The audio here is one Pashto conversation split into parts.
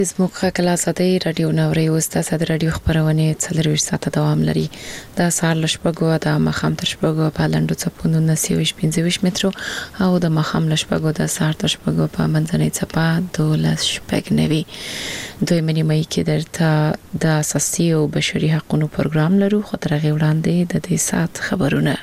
زموږ کلا ساده رادیو نوري وستا ساده رادیو خبرونه 3 ساعته دوام لري د سهار لشپګو د مخام تر شپګو په لندو چپونو 915 مترو او د مخام لشپګو د سهار تر شپګو په منځنۍ چپا 12 شپګنوي دوی منی مې کې درته د اساسي او بشري حقوقو پروګرام لرو خو تر غي وړاندې د دې سات خبرونه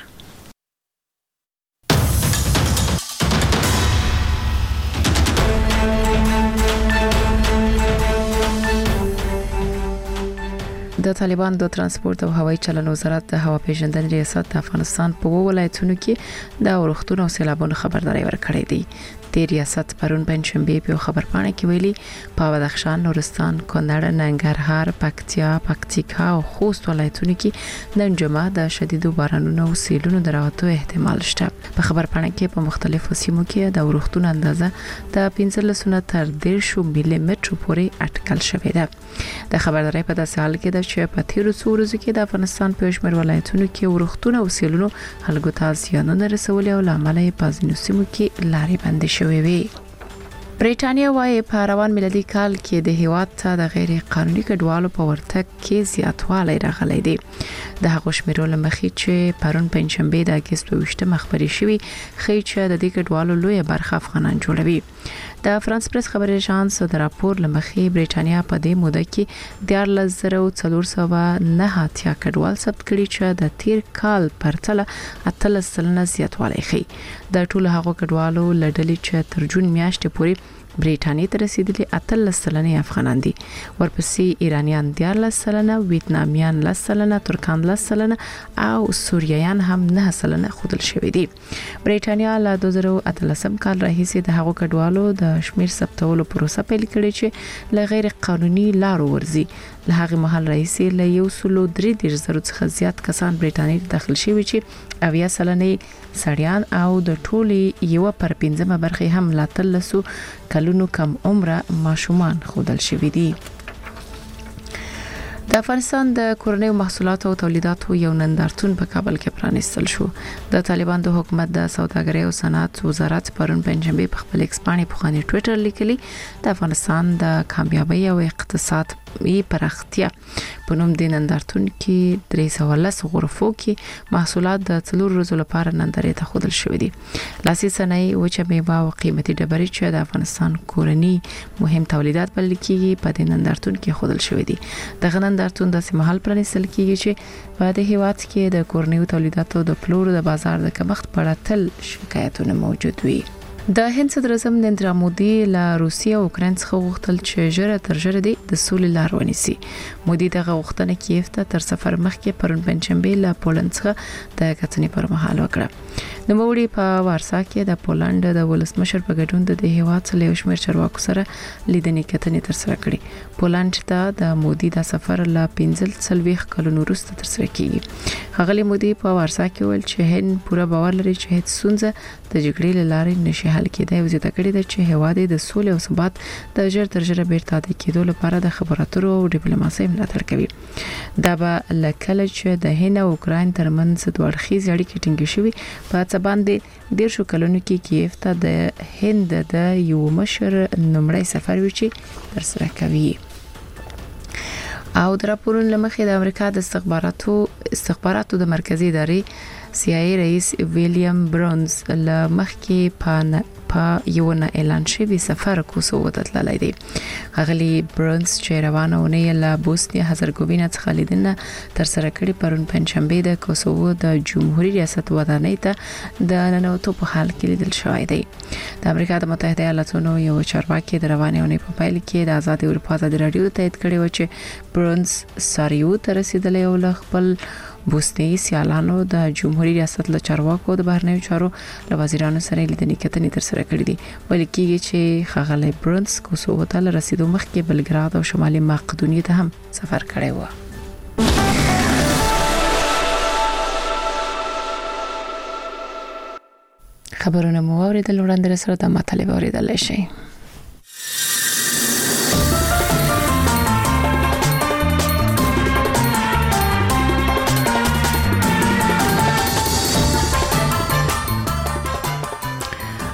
د طالبان د ترانسپورت او هوایي چلن وزارت د هوا پیژندنې ریاست د افغانستان په ولایتونو کې د اورښتونو او سیلابونو خبرداري ورکړې ده. د ریاست پرون پنځشنبه په خبرپاڼه کې ویلي په بدخشان، نورستان، کونړ، ننګرهار، پکتیا، پکتیکا او خوست ولایتونو کې نن جمعه د شدیدو بارانونو او سیلونو دراتو احتمال شته. په خبرپاڼه کې په مختلفو سیمو کې د اورښتونو اندازه د 15 تر 10 ملي متر پورې اټکل شوې ده. د خبرداري په داسې حال کې ده چې په تیرو څو ورځو کې د افغانستان په شمېر ولایتونو کې اورښتونه او سیلونو خلکو ته زیانونه رسولي او لامل یې په ځینو سیمو کې لارې بندې شوې وي. برېټانیا وايي په روان میلادي کال کې د هیواد ته د غیر قانوني کډوالو په ورتګ کې زیاتوالی راغلی دی. د هغو شمیرو لمخې چې پرون پنځشنبه د اگست 28 مخبري شوی خې چې د دې کډوالو لوی برخه افغانان جوړوي. د فرانس پریس خبري اژانس د راپور لمخې برېټانیا په دې موده کې 14,409 کډوال ثبت کړي چې د تیر کال پرتله 18% زیاتوالی ښيي. د ټولو هغو کډوالو لړلې چې تر جون میاشتې پورې برېټانیا ته رسیدلي 18% افغانان دي. ورپسې ایرانیان 14%، ویتنامیان 10%، ترکان 10% او سوریایان هم 9% خودل شوی دي. برېټانیا له 2018 کال راهیسې د هغو کډوالو د شمیر ثبتولو پروسه پیل کړې چې له غیر قانوني لارو ورزي. له هغه مهال راهیسې له 133,000 څخه زیات کسان برېټانیا ته داخل شوي چې 90% سړیان او د ټولي 1/5 برخه هم لا 13 کلونو کم عمره ماشومان خودل شوي دي. د افغانستان د کورنیو محصولاتو او تولیداتو یو نندارتون په کابل کې پرانیستل شو. د طالبان د حکومت د سوداګرۍ او صنعت وزارت پرون پنځمبه په خپل ایکس باندې په خاني ټوئیټر لیکلي د افغانستان د کامیابی او اقتصادي پراختیا په نوم د نندارتون کې 310 غرفو کې محصولات د 4 ورځې لپاره نندارې ته خودل شوې دي. لاسي صنایع او چې میوه او قیمتي ډبرې چې د افغانستان کورنی مهم تولیدات بلل کېږي په دې نندارتون کې خودل شوې دي. د نندارتون د سیمهال پرانیستل کېږي چې په دې هیواد کې د کورنیو تولیداتو د پلور د بازار د کمښت په اړه تل شکایتونه موجود وي. د هند صدر اعظم نریندرا مودي له روسیې او اوکراین څخه غوښتل چې ژر تر ژره د سولې لار ونیسي. مودي دغه غوښتنه کیف ته تر سفر مخکې پرون پنځمبه له پولند څخه د کتنې پر مهال وکړه. نو وړي په وارسا کې د پولند د ولسمشر په ګډون د هیواد څخه یو شمېر چارواکو سره لیدنې کتنې تر سره کړې. پولند ته د مودي د سفر له 15 کلونو وروسته تر سره کیږي. هغه مودي په وارسا کې ویل چې هند پوره باور لري چې هیڅ ستونزه د جګړې لارې نشي حل کېدای. وزیته کړی د چې هواد د سولې او ثبات د ژر تر ژره بیرته د کېدو لپاره د خبراتو او ډیپلوماسۍ ملاتړ کوي. دا به لکه چې د هند او اوکراین ترمنځ دوه اړخیز اړیکې ټینګې شوي په څه باندې 10 کلونو کې کیف ته د هند د یو مشر نمړی سفر وچی تر سره کوي. او د راپورونو لمخې د امریکا د استخباراتو د مرکزی ادارې CIA رئیس ویلیام برونز لمخکې په یو نه اعلان شوی سفر کوسوو ته تللی دی. غلی برونز چې روانه ونه له بوسنیا هرزګوینه څخه لیدنه تر سره کړي پرون پنځمبه د کوسوو د جمهوریت ریاست ودانۍ ته د ننوتو په حال کې لیدل شوی دی. د امریکا د متحده ایالاتونو یو چارواکي د روانه ونه په پایل کې د آزاد اروپا د رادیو تایید کړي و چې برونز ساریو ته رسیدلی او خپل بوسنیایي سیالانو د جمهوریت ریاست له چارواکو د بهرنیو چارو له وزیرانو سره لیدنې کتنې تر سره کړې دي. ویل کېږي چې ښاغلی برونز کوسوو ته له رسیدو مخکې بلګراد او شمالي مقدونیې ته هم سفر کړی و. خبرونه مو اوریدل وړاندې سره د مطلب اوریدل شي.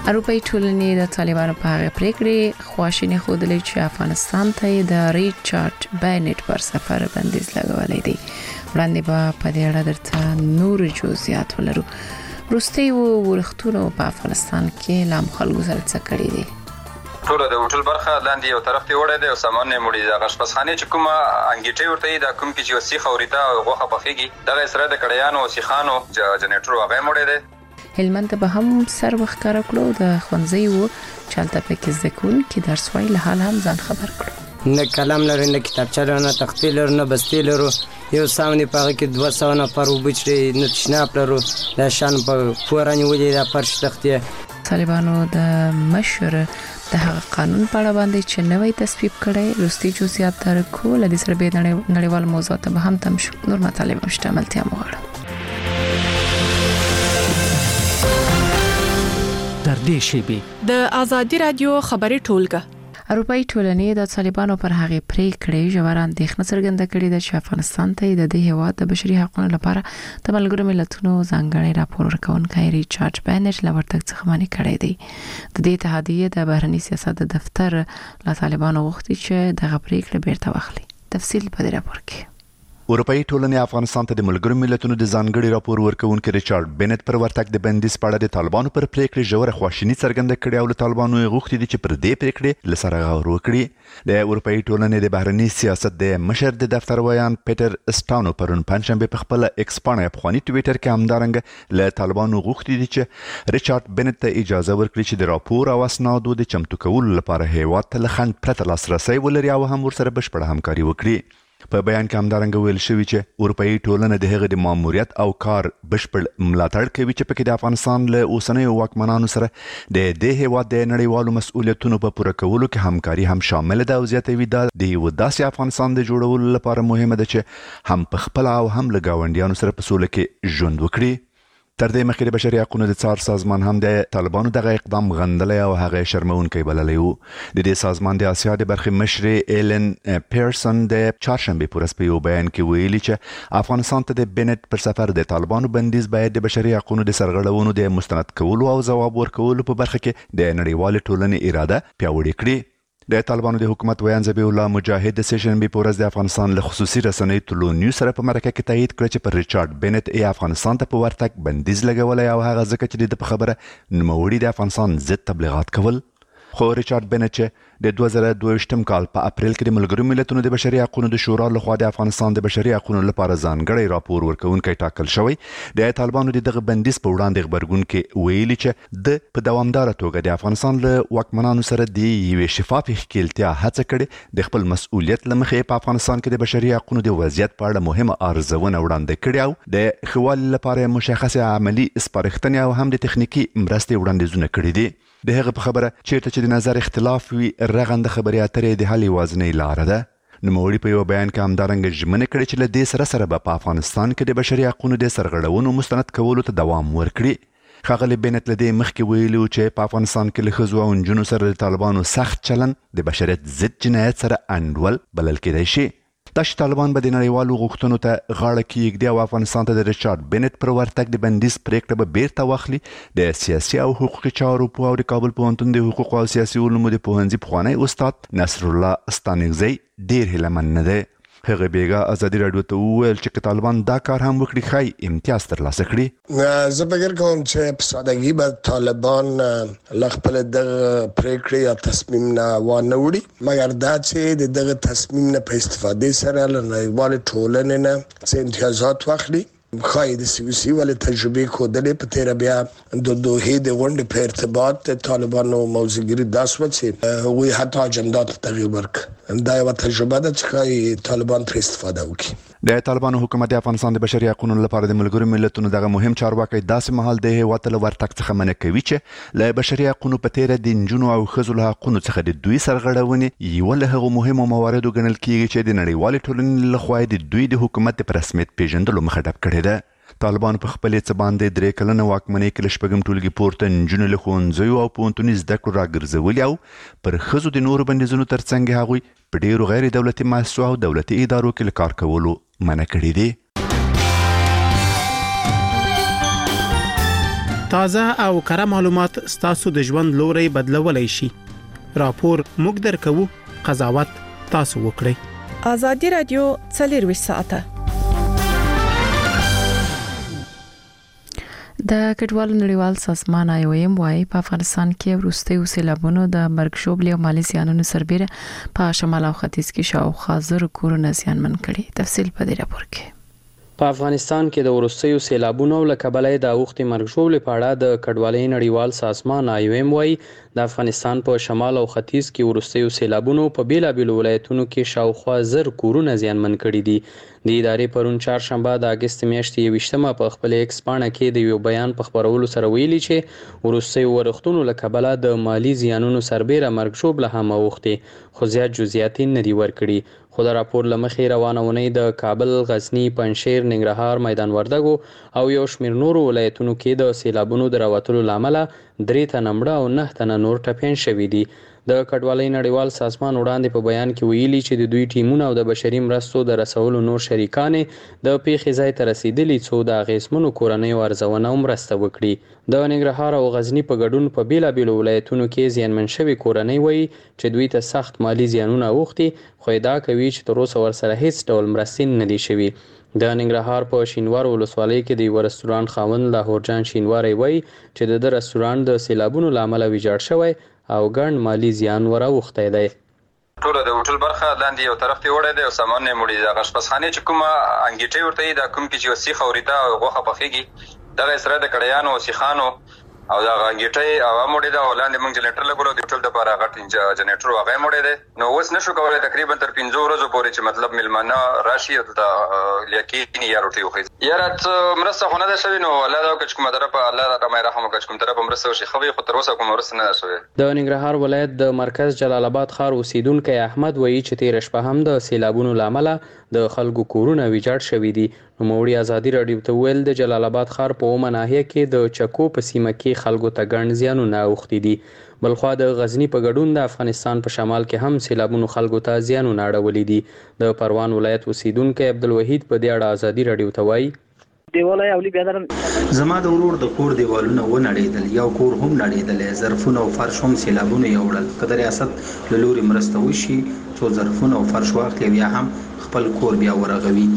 اروپאי ټولنې د طالبانو په هغه پریکړې خواشیني خوده چې افغانستان ته د ریچارډ بینټ پر سفر بندیز لګولې دي. وړاندې به په دې اړه درته نور جزئیات ولرو. روستي ورختونو په افغانستان کې لام خلکو سره څه کړی دي. ټول د هوټل برخه لاندې یو طرف ته وړه دی او سامان نه مړي د غشپسخانه چې کومه انګیټي ورته د کوم کې چې وسیخ اوريتا او غوخه پخېږي دغه سره د کړیانو او سیخانو جنریټر هغه مړي دی. هلمند به هم سر وخکاره کړو د خونځي وو چالتہ پکې ځکون کې درس وای له حال هم ځان خبر کړو. نه کلام لري نه کتابچه لري نه تختی لري نه بستی لري یو سامنے پاره کې 200 نفر وبچري نه تشناپ لري د شان په فوراني ولې د پرش تختی. طالبانو د مشر د هغه قانون په اړه باندې چې نوې تصویب کړي روستي جزئیات تر کول د سره به نړیوال موضوعات به هم تم شو. نور مطالب مشتملتیا مغواړم. در دې شیبه د ازادي رادیو خبري ټولګه اروپאי ټولنې د طالبانو پر هغه پریکړې ژور اندېښنه څرګنده کړې ده چې افغانستان ته د دې هیواد د بشري حقوقو لپاره د ملګرو ملتونو ځانګړي راپور ورکونکي ریچارډ بینټ لورتګ څخه منع کړی دی. د دې اتحادیې د بهرنی سیاست د دفتر له طالبانو غوښتي چې دغه پریکړه بیرته واخلي. تفصیل په دې راپور کې. اروپאי ټولنې افغانستان ته د ملګرو ملتونو د ځانګړي راپور ورکونکي ریچارډ بینټ پر ورتګ د بندیز په اړه د طالبانو پر پریکړې ژوره خواشیني څرګنده کړې او له طالبانو غوښتي دي چې پر دې پریکړې لسره غور وکړي. د اروپאי ټولنې د بهرنی سیاست د مشر د دفتر ویان پیټر اسټانو پرون پنځشنبه په خپل ایکس باندې افغاني ټوئیټر کې همدارنګ له طالبانو غوښتي دي چې ریچارډ بینټ ته اجازه ورکړي چې د راپور او اسنادو د چمتو کولو لپاره هیواد ته لخند پرته لاسرسي ولري او هم ورسره بشپړه همکاري وکړي. په بیان کې همدارنګه ویل شوی چې اروپאי ټولنه د هغه د ماموریت او کار بشپړ ملاتړ کوي چې پکې د افغانستان له اوسنیو واکمنانو سره د دې هیواد د نړیوالو مسؤلیتونو په پوره کولو کې همکاري هم شامل ده او زیاتوي دا د یو داسې افغانستان د جوړولو لپاره مهمه ده چې هم په خپل او هم له ګاونډیانو سره په سوله کې ژوند وکړي. تر دې مخکې د بشري حقوقو د څار سازمان هم د طالبانو دغه اقدام غندلی او هغه شرمونکی بللی و. د دې سازمان د آسیا د برخې مشرې ایلن پیرسن د چهارشنبې په ورځ په یو بیان کې ویلي چې افغانستان ته د بینټ پر سفر د طالبانو بندیز باید د بشري حقوقو د سرغړونو د مستند کولو او ځواب ورکولو په برخه کې د نړیوال ټولنې اراده پیاوړې کړي. د طالبانو د حکومت ویان ذبیح الله مجاهد د سیشنبې په ورځ د افغانستان له خصوصي رسنۍ ټولو نیوز سره په مرکه کې تایید کړ چې پر ریچارډ بینټ افغانستان ته په ورتګ بندیز لګولی او هغه ځکه چې د په خبره نوموړي د افغانستان ضد تبلیغات کول. خو ریچارډ بینټ د 2022 کال په اپریل کې د ملګرو ملتونو د بشري حقوقو د شورا لخوا د افغانستان د بشري حقوقو لپاره ځانګړی راپور ورکونکی ټاکل شوی. د طالبانو دغه بندیز په وړاندې خبرګون کې ویلي چې د په دوامداره توګه د افغانستان له واکمنانو سره د یوې شفافې ښکیلتیا هڅه کړې د خپل مسؤلیت له مخې په افغانستان کې د بشري حقوقو د وضعیت په اړه مهمه ارزونه وړاندې کړې او د ښه لپاره مشخصه عملی سپارښتنې او هم د تخنیکی مرستې وړاندیزونه کړې دي. د هغه په خبره چیرته چې د نظر اختلاف وي رغنده خبرې اترې د حل یوازینۍ لاره ده. نوموړي په یو بیان کې همدارنګه ژمنه کړې چې له دې سره به په افغانستان کې د بشري حقوقو د سرغړونو مستند کولو ته دوام ورکړي. ښاغلي بینټ له دې مخکې ویلي و چې په افغانستان کې له ښځو او نجونو سره د طالبانو سخت چلن د بشریت ضد جنایت سره انډول بلل کېدای شي. دا چې طالبان به د نړیوالو غوښتنو ته غاړه کېږدي او افغانستان ته د ریچارډ بینټ پر ورتګ د بندیز پریکړه به بیرته واخلي. د سیاسي او حقوقي چارو په او د کابل پوهنتون د حقوقو او سیاسي علومو د پوهنځي پخوانی استاد نصر الله ستانکزی ډیر هیلهمن نه دی. هغه بیګا ازادي رادیو ته وویل چې طالبان دا کار هم وکړي ښایي امتیاز ترلاسه کړي. زه فکر کوم چې په سادهګي به طالبان له خپل دغه پریکړې یا تصمیم نه وانه وړي مګر دا چې دغه تصمیم نه په استفادې سره له نړیوال ټولنې نه څه امتیازات واخلي. خای د سیاسي ولې تجربه کودلې په تیر بیا د دوه د غونډې په ارتباط طالبانو موضوعګری داس وڅې وی حتی اجندات تغییر ورک دا یو تجربه ده چې طالبان تر استفاده وکړي. د طالبانو حکومت د افغانستان د بشري حقوقو لپاره د ملګرو ملتونو دغه مهم چارواکي داسې مهال د هیواد له ورتګ څخه منع کوي چې له بشري حقوقو په تیر د نجونو او ښځو له حقوقو څخه د دوی سرغړونې یو له هغو مهمو مواردو ګڼل کیږي چې د نړیوال ټولنې لخوا د دوی د حکومت په رسمیت پیژندلو مخه ډب کړې ده. طالبان په خپل څه باندې 3 کلنه واکمنۍ کې لشپږم ټولګي پورته نجونې له ښوونځیو او پوهنتوني زده کړو راګرځولي او پر ښځو د نورو بندیزونو ترڅنګ هغوی په ډیرو غیر دولتي مؤسسو او دولتي ادارو کې له کار کولو منع کړي دي. تازه او کره معلومات ستاسو د ژوند لوري بدلولای شي. راپور موږ درکو، قضاوت تاسو وکړئ. آزادي رادیو 24 ساعته. د کډوالو نړیوال سازمان IOM وايي په افغانستان کې وروستیو سیلابونو د مرګ ژوبلې او مالي زیانونو سربېره په شمال او ختیځ کې شاوخوا 1000 کورونه زیانمن کړي. تفصیل په دې راپور کې. په افغانستان کې د وروستیو سیلابونو له کبله د اوښتې مرګ ژوبلې په اړه د کډوالۍ نړیوال سازمان IOM وايي د افغانستان په شمال او ختیځ کې وروستیو سیلابونو په بیلابیلو ولایتونو کې شاوخوا 1000 کورونه زیانمن کړي دي. د ادارې پرون چهارشنبه د اگست میاشتې 28مه په خپل ایکس پاڼه کې د یو بیان په خبرولو سره ویلي چې وروستیو ورښتونو له کبله د مالی زیانونو سربېره مرګ ژوبله هم اوښتې، خو زیات جزئیات نه دي ورکړي. خو د راپور له مخې روانه اونۍ د کابل، غزنی، پنجشیر، ننګرهار، میدان وردګو او یو شمېر نورو ولایتونو کې د سیلابونو د راوتلو له امله 3 تنه مړه او 9 تنه نور ټپیان شوي دي. د کډوالۍ نړیوال سازمان وړاندې په بیان کې ویلي چې د دوی ټیمونه او د بشري مرستو د رسولو نور شریکان د پیښې ځای ته رسیدلي څو د اغېزمنو کورنیو ارزونه او مرسته وکړي. د ننګرهار او غزنی په ګډون په بیلابیلو ولایتونو کې زیانمن شوي کورنۍ وایي چې دوی ته سخت مالی زیانونه اوښتي، خو ادعا کوي چې تر اوسه ورسره هیڅ ډول مرستې نه دي شوي. د ننګرهار په شینوار ولسوالۍ کې د یو رستورانت خاوند لاهور جان شینواری وایي چې د رستورانت د سیلابونو له امله ویجاړ شوی او ګڼ مالی زیان وراوښتی دی. ټول د هوټل برخه لاندې یو طرف ته وړه دی او سامان نه مړي. د غشپسخانه چې کومه انګیټي ورته دا کوم کې چې وسیخ اوريدا او غوخه پخېږي دغه سره د کړیانو او سیخانو او دا انګیټي او مړي دا ولاندې موږ جنریټر لګولو د هوټل د لپاره غټ جنریټر هغه مړي دی. نو اوس نشو کولای تقریبا تر 5 ورځې پورې چې مطلب ملمانه راشي او د لیکینی یا روټي وخی یاره مرسته خو نه ده شوی. نو الله دا کوم کومه طرفه الله تعالی رحم وکړي کوم طرفه مرسته شي خو تر اوسه کوم مرسته نه ده شوی. د ننګرهار ولایت د مرکز جلال آباد ښار اوسیدونکو احمد وایي چې تیر شپه هم د سیلابونو لامل د خلکو کورونه ویجاړ شوي دي. نوموړي آزادي رادیو ته ویل د جلال آباد ښار په اومه ناحیه کې د چکو په سیمه کې خلکو ته ګڼ زیانونه اوښتي دي. بلخوا د غزنی په ګډون د افغانستان په شمال کې هم سیلابونو خلکو ته زیانونه اړولي دي. د پروان ولایت اوسیدونکو عبدالوحید په دې اړه آزادي رادیو ته وایي دیواله اولی بیادرم زما د ورور د کور دیوالونه و نړېدل، یو کور هم نړېدل، ظرفونه او فرش هم سیلابونه یوړل. که د ریاست له لوري مرسته وشي څو ظرفونه او فرش واخلي بیا هم خپل کور بیا ورغوي.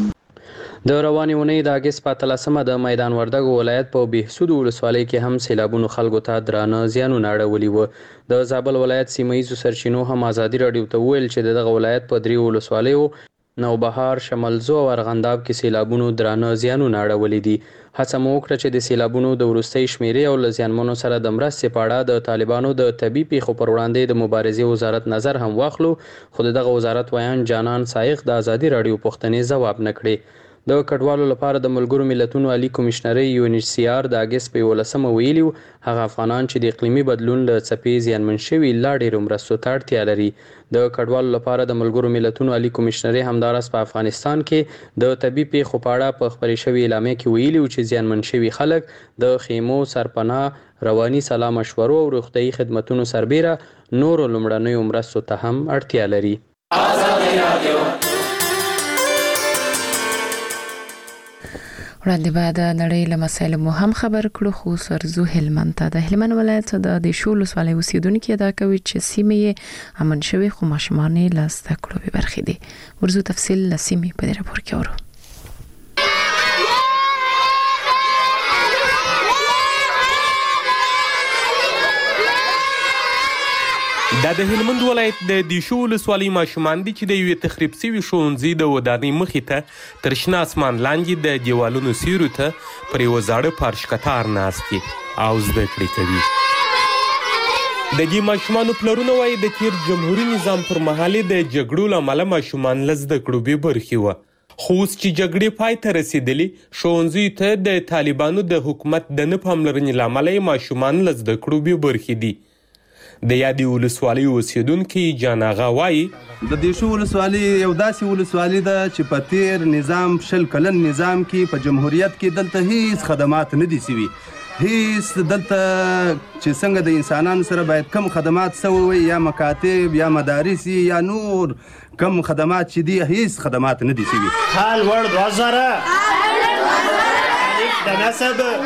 د روانې اونۍ د اګست په 13مه د میدان وردګو ولایت په بهسود ولسوالۍ کې هم سیلابونو خلکو ته درانه زیانونه اړولي وو. د زابل ولایت سیمهیزو سرچینو هم آزادي رادیو ته ویل چې دغه ولایت په 3 ولسوالیو نوبهار، شمالزو او ارغنداب کې سیلابونو درانه زیانونه اړولي دي. هڅه مو وکړه چې د سیلابونو د وروستۍ شمیرې او له زیانمنو سره د مرستې په اړه د طالبانو د طبي پیښو پر وړاندې د مبارزې وزارت نظر هم واخلو، خو دغه وزارت ویان جانان سایق د آزادي رادیو پوښتنې ځواب نه کړې. د کډوالو لپاره د ملګرو ملتونو عالی کمشنري UNHCR د اګست په 11مه ویلي هغه افغانان چې د اقلیمي بدلون له څپې زیانمن شوي لا ډېرو مرستو ته اړتیا لري. د کډوالو لپاره د ملګرو ملتونو عالی کمشنري همداراز په افغانستان کې د طبي پیښو په اړه په خپرې شوې اعلامیه کې ویلي چې زیانمن شوي خلک د خیمو، سرپناه، رواني سلا مشورو او روغتیايي خدمتونو سربېره نورو لومړنیو مرستو ته هم اړتیا لري. وړاندې به د نړۍ له مسایلو مو هم خبر کړو، خو سرزو هلمند ته. د هلمند ولایت د دیشو ولسوالۍ اوسیدونکي ادعا کوي چې سیمې یې امن شوې خو ماشومان یې له زده کړو بې برخې دي. ورځو تفصیل له سیمې په دې راپور کې اورو. دا د هلمند ولایت د دیشو ولسوالۍ ماشومان دي چې د یوې تخریب سوي ښوونځي د ودانۍ مخې ته تر شنه اسمان لاندې د دیوالونو سیورو ته پر یوه زاړه پارش کتار ناست دي او زده کړې کوي. د دې ماشومانو پلرونه وایي د تیر جمهوري نظام پر مهال د جګړو له امله ماشومان له زده کړو بې برخې وه. خو اوس چې جګړې پای ته رسېدلې، ښوونځیو ته د طالبانو د حکومت د نه پاملرنې له امله ماشومان له زده کړو بې برخې دي. د یادې ولسوالۍ اوسیدونکي جان آغا وایي د دیشو ولسوالۍ یو داسې ولسوالۍ ده چې په تیر نظام 20 کلن نظام کې په جمهوریت کې دلته هیڅ خدمات نه دي سوي. هیڅ دلته چې څنګه د انسانانو سره باید کم خدمات سوي وي، یا مکاتب یا مدارس یا نور کم خدمات چې دي، هیڅ خدمات نه دي سوي. حال ورد وزره الف د نسب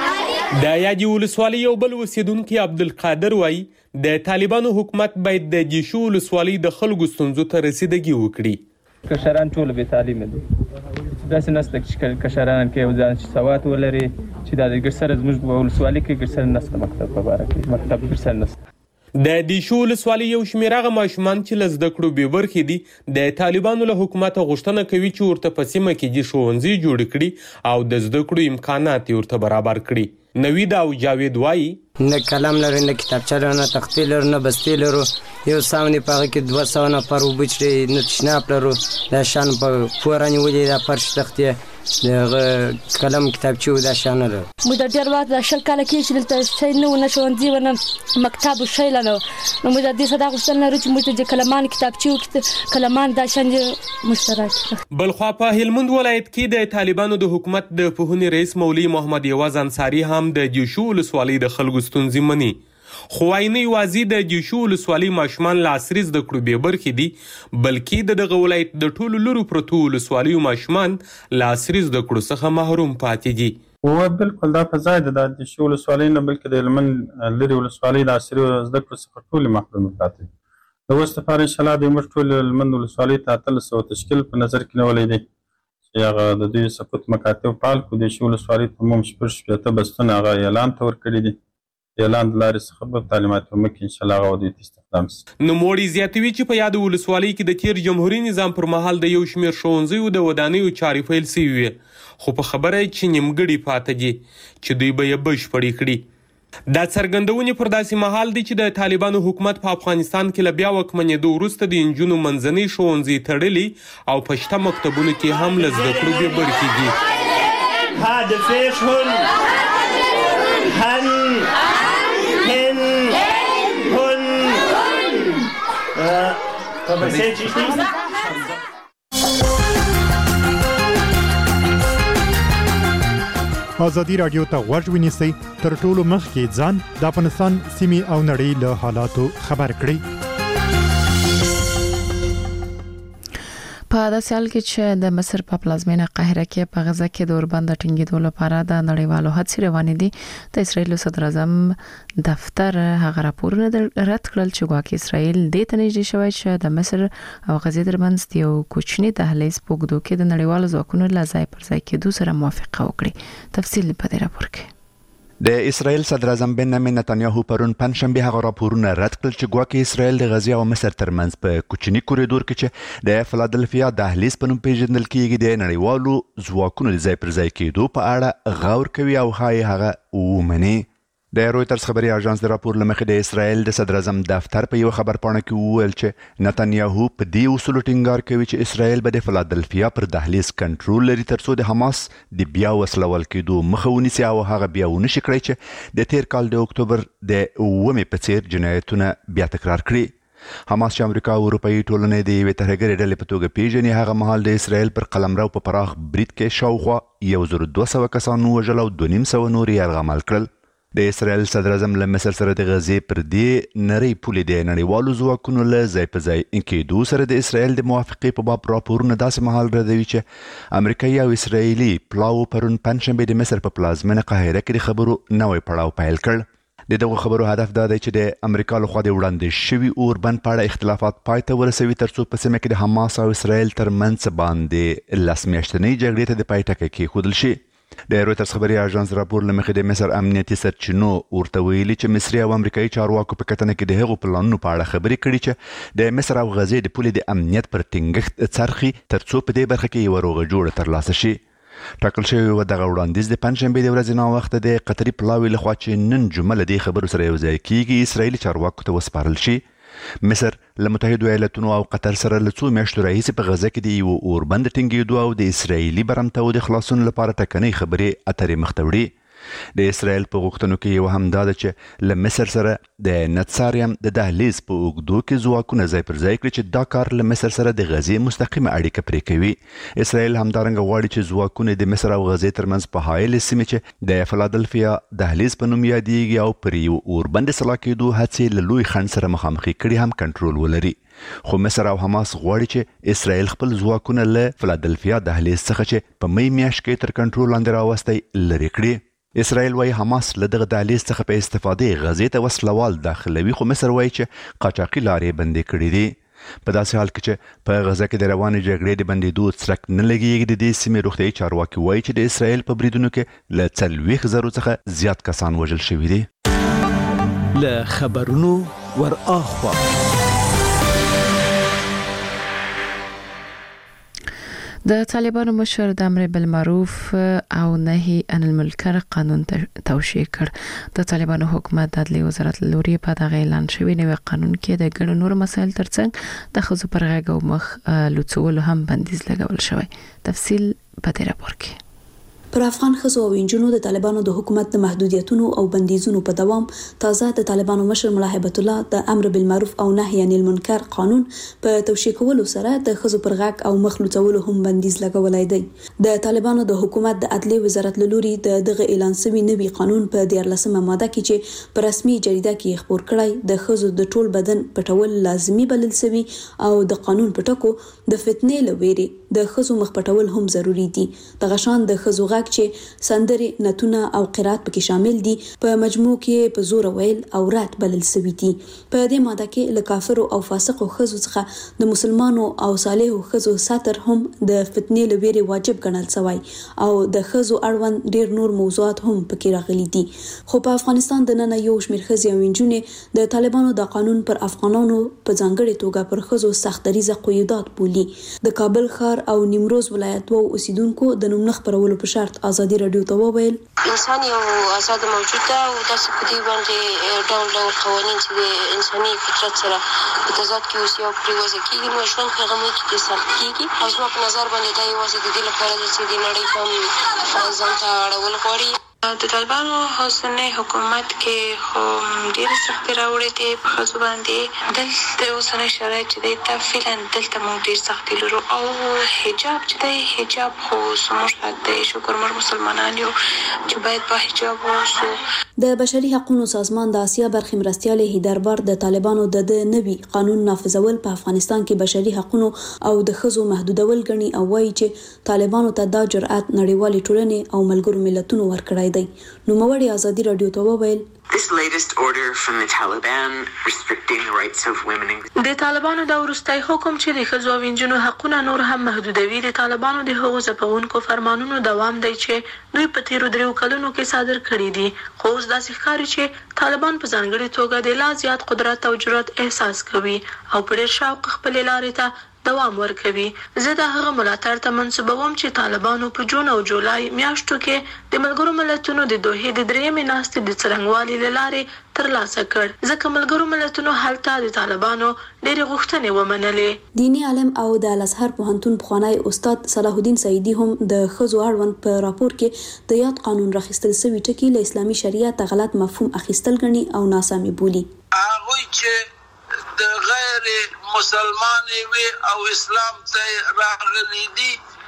د یادې ولسوالۍ یو بل اوسیدونکي عبدالقادر وایي د طالبانو حکومت باید د جیشو ولسوالۍ د خلکو ستونزو ته رسیدګي وکړي. کشران ټول بې تعلیمه دي، داسې نسته چې کشران کې یو ځان سواد ولري چې دا د ګرسره زموږ په ولسوالۍ کې ګرسره نسته، مکتب په باره کې مکتب ګرسره نسته. د دیشو ولسوالۍ یو شمېر هغه ماشومان چې له زده کړو بې برخې دي د طالبانو له حکومته غوښتنه کوي چې ورته په سیمه کې دې ښوونځي جوړ کړي او د زده کړو امکانات یې ورته برابر کړي. نوید او جاوید وایي نه قلم لرو، نه کتابچه لرو، نه تختې لرو، نه بستې لرو. یو ساونې په هغه کې 200 نفر اوبه څښي، نه تشناب لرو. دا شیان په کور رانیولي، دا فرش تختې، د قلم کتابچې او دا شیان نه لرو. موږ د ډېر وخت د 20 کاله کېږي چې دلته شی نه و، نه ښوونځي و، نه مکتب و، شی نه و. نو موږ د دې څخه دا غوښتنه لرو چې موږ ته قلمان کتابچې او قلمان دا شیان موږ ته راکړي. بلخوا په هلمند ولایت کې د طالبانو د حکومت د پوهنې رئیس مولوي محمد یواز انصاري هم د دیشو ولسوالۍ د خلکو ستونزې مني. خو وايي نه یوازې د دیشو ولسوالۍ ماشومان له عصري زده کړو بې برخې دي، بلکې د دغه ولایت د ټولو لرو پرتو ولسوالیو ماشومان له عصري زده کړو څخه محروم پاتې دي. بالکل دا په ځای ده، د دیشو ولسوالۍ نه بلکې د هلمند لرې ولسوالۍ د عصري زده کړو څخه ټولې محروم پاتې دي. د اوس لپاره انشاءالله دوی موږ ټول هلمند ولسوالۍ ته 1300 تشکیل په نظر کې نیولی دی چې هغه د دوی سقوط مکاتب فعال کړو. دیشو ولسوالۍ ته عموم 16 بستونه هغه اعلان ته ورکړي دي. اعلان د لارې څخه به تعلیمات ومکې انشاءالله هغه دوی ته استخدام شي. نوموړي زیاتوي چې په یاد ولسوالۍ کې د تیر جمهوري نظام پر مهال د یو شمېر ښوونځیو د ودانیو چارې پیل شوي وې، خو په خبره یې چې نیمګړي پاته دي چې دوی به یې بشپړې کړي. دا څرګندونې پر داسې مهال دي چې د طالبانو حکومت په افغانستان کې له بیا واکمنېدو وروسته د نجونو منځنۍ ښوونځي تړلي او په شته مکتبونو کې هم له زده کړو بې برخې دي. ازادي راډیو ته غوږ ونیسئ، تر ټولو مخکې ځان د افغانستان سیمې او نړۍ له حالاتو خبر کړئ. په داسې حال کې چې د مصر په پلازمینه قاهره کې په غزه کې د اوربند د ټینګېدو لپاره د نړیوالو هڅې روانې دي، د اسرایل صدر اعظم دفتر هغه راپورونه رد کړل چې ګواکې اسرایل دې ته نږدې شوی چې د مصر او غزې ترمنځ یو کوچنی دهلیز په اوږدو کې د نړیوالو ځواکونو له ځای پر ځای کېدو سره موافقه وکړي. تفصیل په دې راپور کې. د اسرائیل صدر اعظم بنیامین نتانیاهو پرون پنځشنبه هغه راپورونه رد کړل چې ګواکې اسرائیل د غزې او مصر ترمنځ په کوچني کوریډور کې چې د فلادلفیا دهلیز په نوم پیژندل کیږي د نړیوالو ځواکونو د ځای پر ځای کېدو په اړه غور کوي او ښایي هغه ومني. د رویټرز خبري اژانس د راپور لمخې د اسرائیل د صدر اعظم دفتر په یو خبرپاڼه کې وویل چې نتانیاهو په دې اصولو ټینګار کوي چې اسرائیل به د فلادلفیا پر دهلیز کنټرول لري ترڅو د حماس د بیا وسلول کېدو مخه ونیسي او هغه بیا ونشي کړی چې د تیر کال د اکتوبر د 9 په څیر جنایتونه بیا تکرار کړي. حماس چې امریکا او اروپایي ټولنې د یوې ترهګرې ډلې په توګه پیژني، هغه مهال د اسرائیل پر قلمرو په پراخ برید کې شاوخوا 1200 کسان ووژل او 250 نور یې یرغمال کړل. د اسرائیل صدر اعظم له مصر سره د غزې پر دې نړۍ پولې د نړیوالو ځواکونو له ځای په ځای کېدو سره د اسرائیل د موافقې په باب راپورونه داسې مهال ردوي چې امریکایي او اسرائیلي پلاو پرون پنځشنبه د مصر په پلازمینه قاهره کې د خبرو نوی پړاو پیل کړ. د دغه خبرو هدف دا دی چې د امریکا لخوا د وړاندې شوي اوربند په اړه اختلافات پای ته ورسوي ترڅو په سیمه کې د حماس او اسرائیل ترمنځ باندې 10 میاشتنۍ جګړې ته د پای ټکی کېښودل شي. د رویټرز خبري اژانس راپور لمخې د مصر امنیتي سرچینو ورته ویلي چې مصري او امریکایي چارواکو په کتنه کې د هغو پلانونو په اړه خبرې کړي چې د مصر او غزې د پولې د امنیت پر ټینګښت څرخي ترڅو په دې برخه کې یو روغه جوړه ترلاسه شي. ټاکل شوی و دغه وړاندیز د پنځشنبې د ورځې ناوخته د قطري پلاوي لخوا چې نن جمعه له دې خبرو سره یو ځای کیږي اسرائیلي چارواکو ته وسپارل شي. مصر له متحدو ایالاتونو او قطر سره له څو میاشتو راهیسې په غزه کې د یو اوربند ټینګېدو او د اسرائیلي برمته د خلاصون لپاره ټکنۍ خبرې اترې مخ ته وړي. د اسرائیل په غوښتنو کې یو هم دا ده چې له مصر سره د نتساریم د دهلیز په اوږدو کې ځواکونه ځای پر ځای کړي چې دا کار له مصر سره د غزې مستقیمه اړیکه پرې کوي. اسرائیل همدارنګه غواړي چې ځواکونه د مصر او غزې ترمنځ په حایلې سیمې چې د فلادلفیا دهلیز په نوم یادیږي او پر یو اوربند سلا کېدو هڅې له لوی خنډ سره مخامخې کړي هم کنټرول ولري. خو مصر او حماس غواړي چې اسرائیل خپل ځواکونه له فلادلفیا دهلیز څخه چې په می میاشت کې تر کنټرول لاندې راوستی لرې کړي. اسرائیل وايي حماس له دغه دهلیز څخه په استفادې غزې ته وسلوال داخلوي، خو مصر وايي چې قاچاقي لارې بندې کړې دي. په داسې حال کې چې په غزه کې د روانې جګړې د بندېدو څرک نه لګېږي، د دې سیمې روغتیایي چارواکي وایي چې د اسرائیل په بریدونو کې له 40,000 څخه زیات کسان وژل شوي دي. له خبرونو ور اخوا د طالبانو مشر د امر بالمعروف او نهي عن المنکر قانون توشیح کړ. د طالبانو حکومت د عدلیې وزارت لوري په دغه اعلان شوی نوی قانون کې د ګڼو نور مسایل ترڅنګ د ښځو پر غږ او مخ لوڅولو هم بندیز لګول شوی. تفصیل په دې راپور کې. پر افغان ښځو او انجونو د طالبانو د حکومت د محدودیتونو او بندیزونو په دوام تازه د طالبانو مشر ملا هیبت الله د امر بالمعروف او نهي عن المنکر قانون په توشیح کولو سره د ښځو پر غږ او مخ لوڅولو هم بندیز لګولای دی. د طالبانو د حکومت د عدلیې وزارت لوري دغه اعلان شوی نوی قانون په 14مه ماده کې چې په رسمي جریده کې خبر کړی د ښځو د ټول بدن پټول لازمي بلل شوی او د قانون پټکو د فتنې لويري د ښځو مخ پټول هم ضروری دي. دغه شان د ښځو غږ چې سندرې، نتونه او قرات پکې شامل دي په مجموع کې په زور ویل او رات بلل شوی دي. په دې ماده کې له کافرو او فاسقو ښځو څخه د مسلمانو او صالحو ښځو ساتر هم د فتنې لويري واجب ګڼل شوی او د ښځو اړوند ډیر نور موضوعات هم پکې راغلي دي. خو په افغانستان د نن یو شمېر ښځې او انجونې د طالبانو د قانون پر افغانانو په ځانګړي توګه پر ښځو سخت دریزه قیودات بولي. د کابل ښار او نیمروز ولایت وو اوسیدونکو د نوم نه خبرولو په شرط ازادي رادیو ته وویل انسان یو آزاد موجود ده او داسې په دې باندې ډول قوانین چې د انساني فطرت سره په تضاد کې اوسي او پرې وضع کېږي نو ژوند په هغه ملک کې سخت کېږي او زما په نظر باندې دا یوازې د دې لپاره ده چې د نړۍ پام ځان ته اړول غواړي. د طالبانو اوسنی حکومت کې خو ډېرې سختۍ راوړې دي په ښځو باندې. دلته اوسنی شرایط چې دی دا فعلا دلته موږ ډېر سختۍ لرو او حجاب چې دی حجاب خو زموږ حق دی. شکر موږ مسلمانان یو چې باید با حجاب واوسو. د بشري حقوقو سازمان د آسیا برخې مرستیال هیدربار د طالبانو د نوي قانون نافذول په افغانستان کې بشري حقوقو او د ښځو محدودول غني او وایي چې طالبانو ته دا جرأت نړیوالې ټولنې او ملګرو ملتونو ورکړی دی. نو موړي ازادي رادیو ته وویل This latest order from the Taliban restricting the rights of women. د طالبانو د ورستۍ حکم چې د ښځو او نجونو حقونه نور هم محدودوي د طالبانو د حقوق ځپونکو فرمانونو دوام دی چې دوی په تیرو 3 کلونو کې صادر کړي دي. خو اوس داسې ښکاري چې طالبان په ځانګړي توګه د لا زیات قدرت او جرأت احساس کوي او په ډېر شوق خپل لارې ته دوام ورکوي. زه د هغه ملاتړ ته منسوبوم چې طالبانو په جون او جولای میاشتو کې د ملګرو ملتونو د دوحې د 3مې ناستې د څرنګوالي له لارې ترلاسه کړ ځکه ملګرو ملتونو هلته د طالبانو ډېرې غوښتنې ومنلې. دینی عالم او د الازهر پوهنتون پخوانی استاد صلاح الدین سعیدي هم د ښځو اړوند په راپور کې د یاد قانون راخیستل شوی ټکي له اسلامي شریعت غلط مفهوم اخیستل غني او ناسمي بولي. هغه چې د غیر مسلمان وي او اسلام ته راغلي دي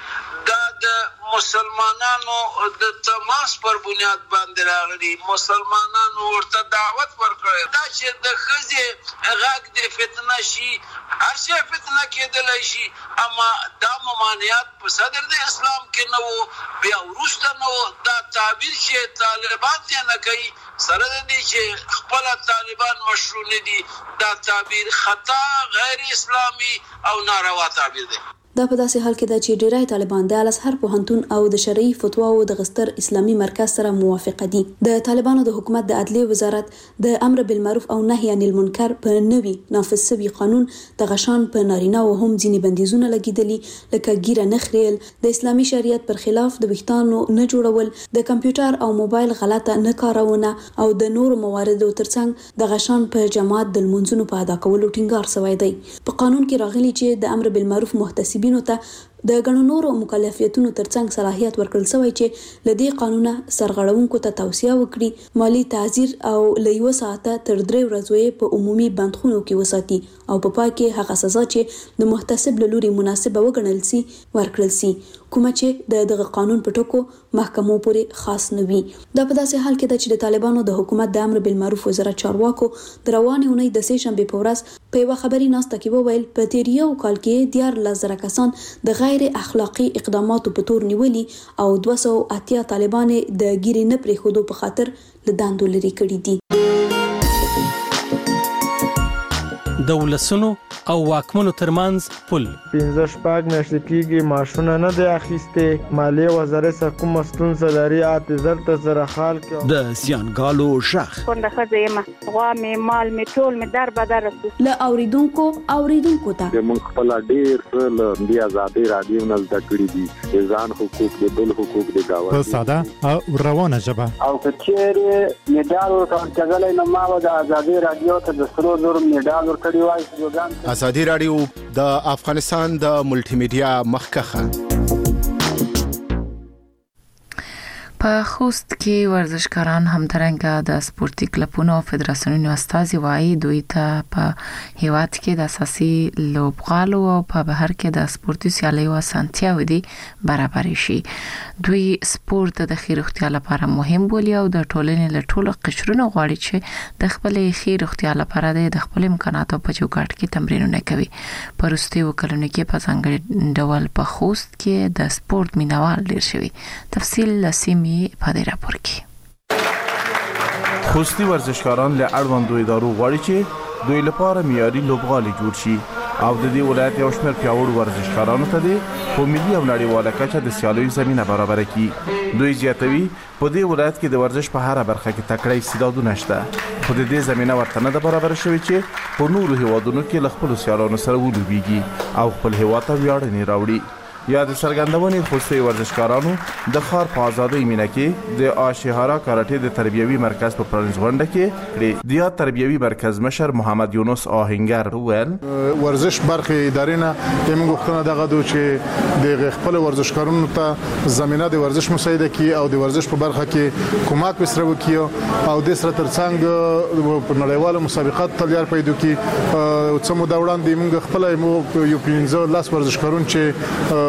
دا د مسلمانانو د تماس پر بنیاد باندې راغلي. مسلمانانو ورته دعوت ورکړي دا چې د ښځې غږ د فتنه شي هر شي فتنه کېدلی شي اما دا ممانعات په صدر د اسلام کې نه وو بیا وروسته نه وو. دا تعبیر چې طالبان یې نه کوي سره د دې چې خپل طالبان مشروع نه دي دا تعبیر خطا غیر اسلامي او ناروا تعبیر دی. دا په داسې حال کې ده چې ډیری طالبان د الازهر پوهنتون او د شرعي فتواو د غستر اسلامي مرکز سره موافقه دي. د طالبانو د حکومت د عدلیې وزارت د امر بالمعروف او نهي عن المنکر په نوي نافذ شوي قانون د غشان په نارینه او هم ځینې بندیزونه لګیدلي لکه ګیره نه خریل، د اسلامي شریعت پر خلاف د ویښتانو نه جوړول، د کمپیوټر او موبایل غلطه نه کارونه او د نورو مواردو ترڅنګ د غشان په جماعت د لمونځونو په ادا کولو ټینګار شوی دی. په قانون کې راغلي چې د امر بالمعروف محتسبینو ته د غنو نورو مکلفیتونو ترڅنګ صلاحیت ورکړل شوی چې لدی قانونه سرغړونکو ته توصیه وکړي مالی تعزیر او له 1 ساعته تر 3 ورځې په عمومي بندخونو کې وساتي او په پای کې هغه سزا چې د محتسب له لوري مناسبه وګڼل سي ورکړل سي کومه چې دغه قانون په ټکو محکمو پورې خاص نه وي. دا په داسې حال کې ده چې د طالبانو د حکومت د امر بالمعروف وزارت چارواکو د روانې اونۍ د سه شنبه په ورځ په یو خبري ناسته کې وویل په تیر یو کال کې 14,000 کسان د غیر غیر اخلاقی اقداماتو په تور نیولي او 280 طالبان د ګیرې نه پرېښودو په خاطر له دندو لرې کړي دي. د ولسونو او واکمنو ترمنځ پل 15 میاشتې کېږي معاشونه نه دی اخیستې. مالیې وزارت څخه کومه ستونزه لري اعتذار ته سره حال کړه. د زیانګالو غږ کونډه ښځه یم، غوا مې مال مې ټول مې در بدر له اوریدونکو ته موږ خپل ډېر څه له دې ازادۍ راډیو نه زده کړي دي، د ځان حقوق د بل حقوق د گاونډي په ساده او روانه ژبه. او که چیرې میډال ورکول کېدلی نو ما به د ازادۍ راډیو ته د سرو زرو میډال ورکړی وای. ازادي راډیو د افغانستان د ملټي میډیا مخکخه. په خوست کې ورزشکاران همدارنګه د سپورتي کلبونو او فدراسیونونو استازي وایي دوی ته په هیواد کې د اساسي لوبغالو او په بهر کې د سپورتي سیالیو اسانتیاوې دي برابر شي. دوی سپورت د ښه روغتیا لپاره مهم بولي او د ټولنې له ټولو قشرونو غواړي چې د خپل ښه روغتیا لپاره د خپل امکاناتو په چوکاټ کې تمرینونه کوي. په وروستیو کلونو کې په ځانګړي ډول په خوست کې د سپورت مینوال ډیر شوي. تفصیل لسیمي په دې راپور کې. خوستي ورزشکاران له اړوندو ادارو غواړي چې دوی لپاره معیاري لوبغالي جوړ شي او د دې ولایت یو شمېر پیاوړو ورزشکارانو ته د ملي او نړیواله کچه د سیالیو زمينه برابر کړي. دوی زیاتوي په دې ولایت کې د ورزش په هر برخه کې تکړه استعدادونه شته، خو د دې زمينه ورته نه برابر شوی چې په نورو هیوادونو کې له خپل سیالانو سره ولوبېږي او خپل هیواد ته ویاړنې راوړي. یا د سرګندونې خوستي ورزشکارانو د خار په آزادۍ مینه کې د آشهارا کاراټې د تربیوي مرکز په پرانیز غونډه کې د تربیوي مرکز مشر محمد یونس آهنگر ویل ورزش برخه ادارې نه موږ غوښتنه دغه دوه چې د خپل ورزشکارانو ته زمينه د ورزش مساعده کی او د ورزش په برخه کې کومک وسره وکي او د سره ترڅنګ په نړیوالو مسابقات تلیار پیدا کی. څه مو دا وړاندې موږ خپل یو 15 ورزشکارون چې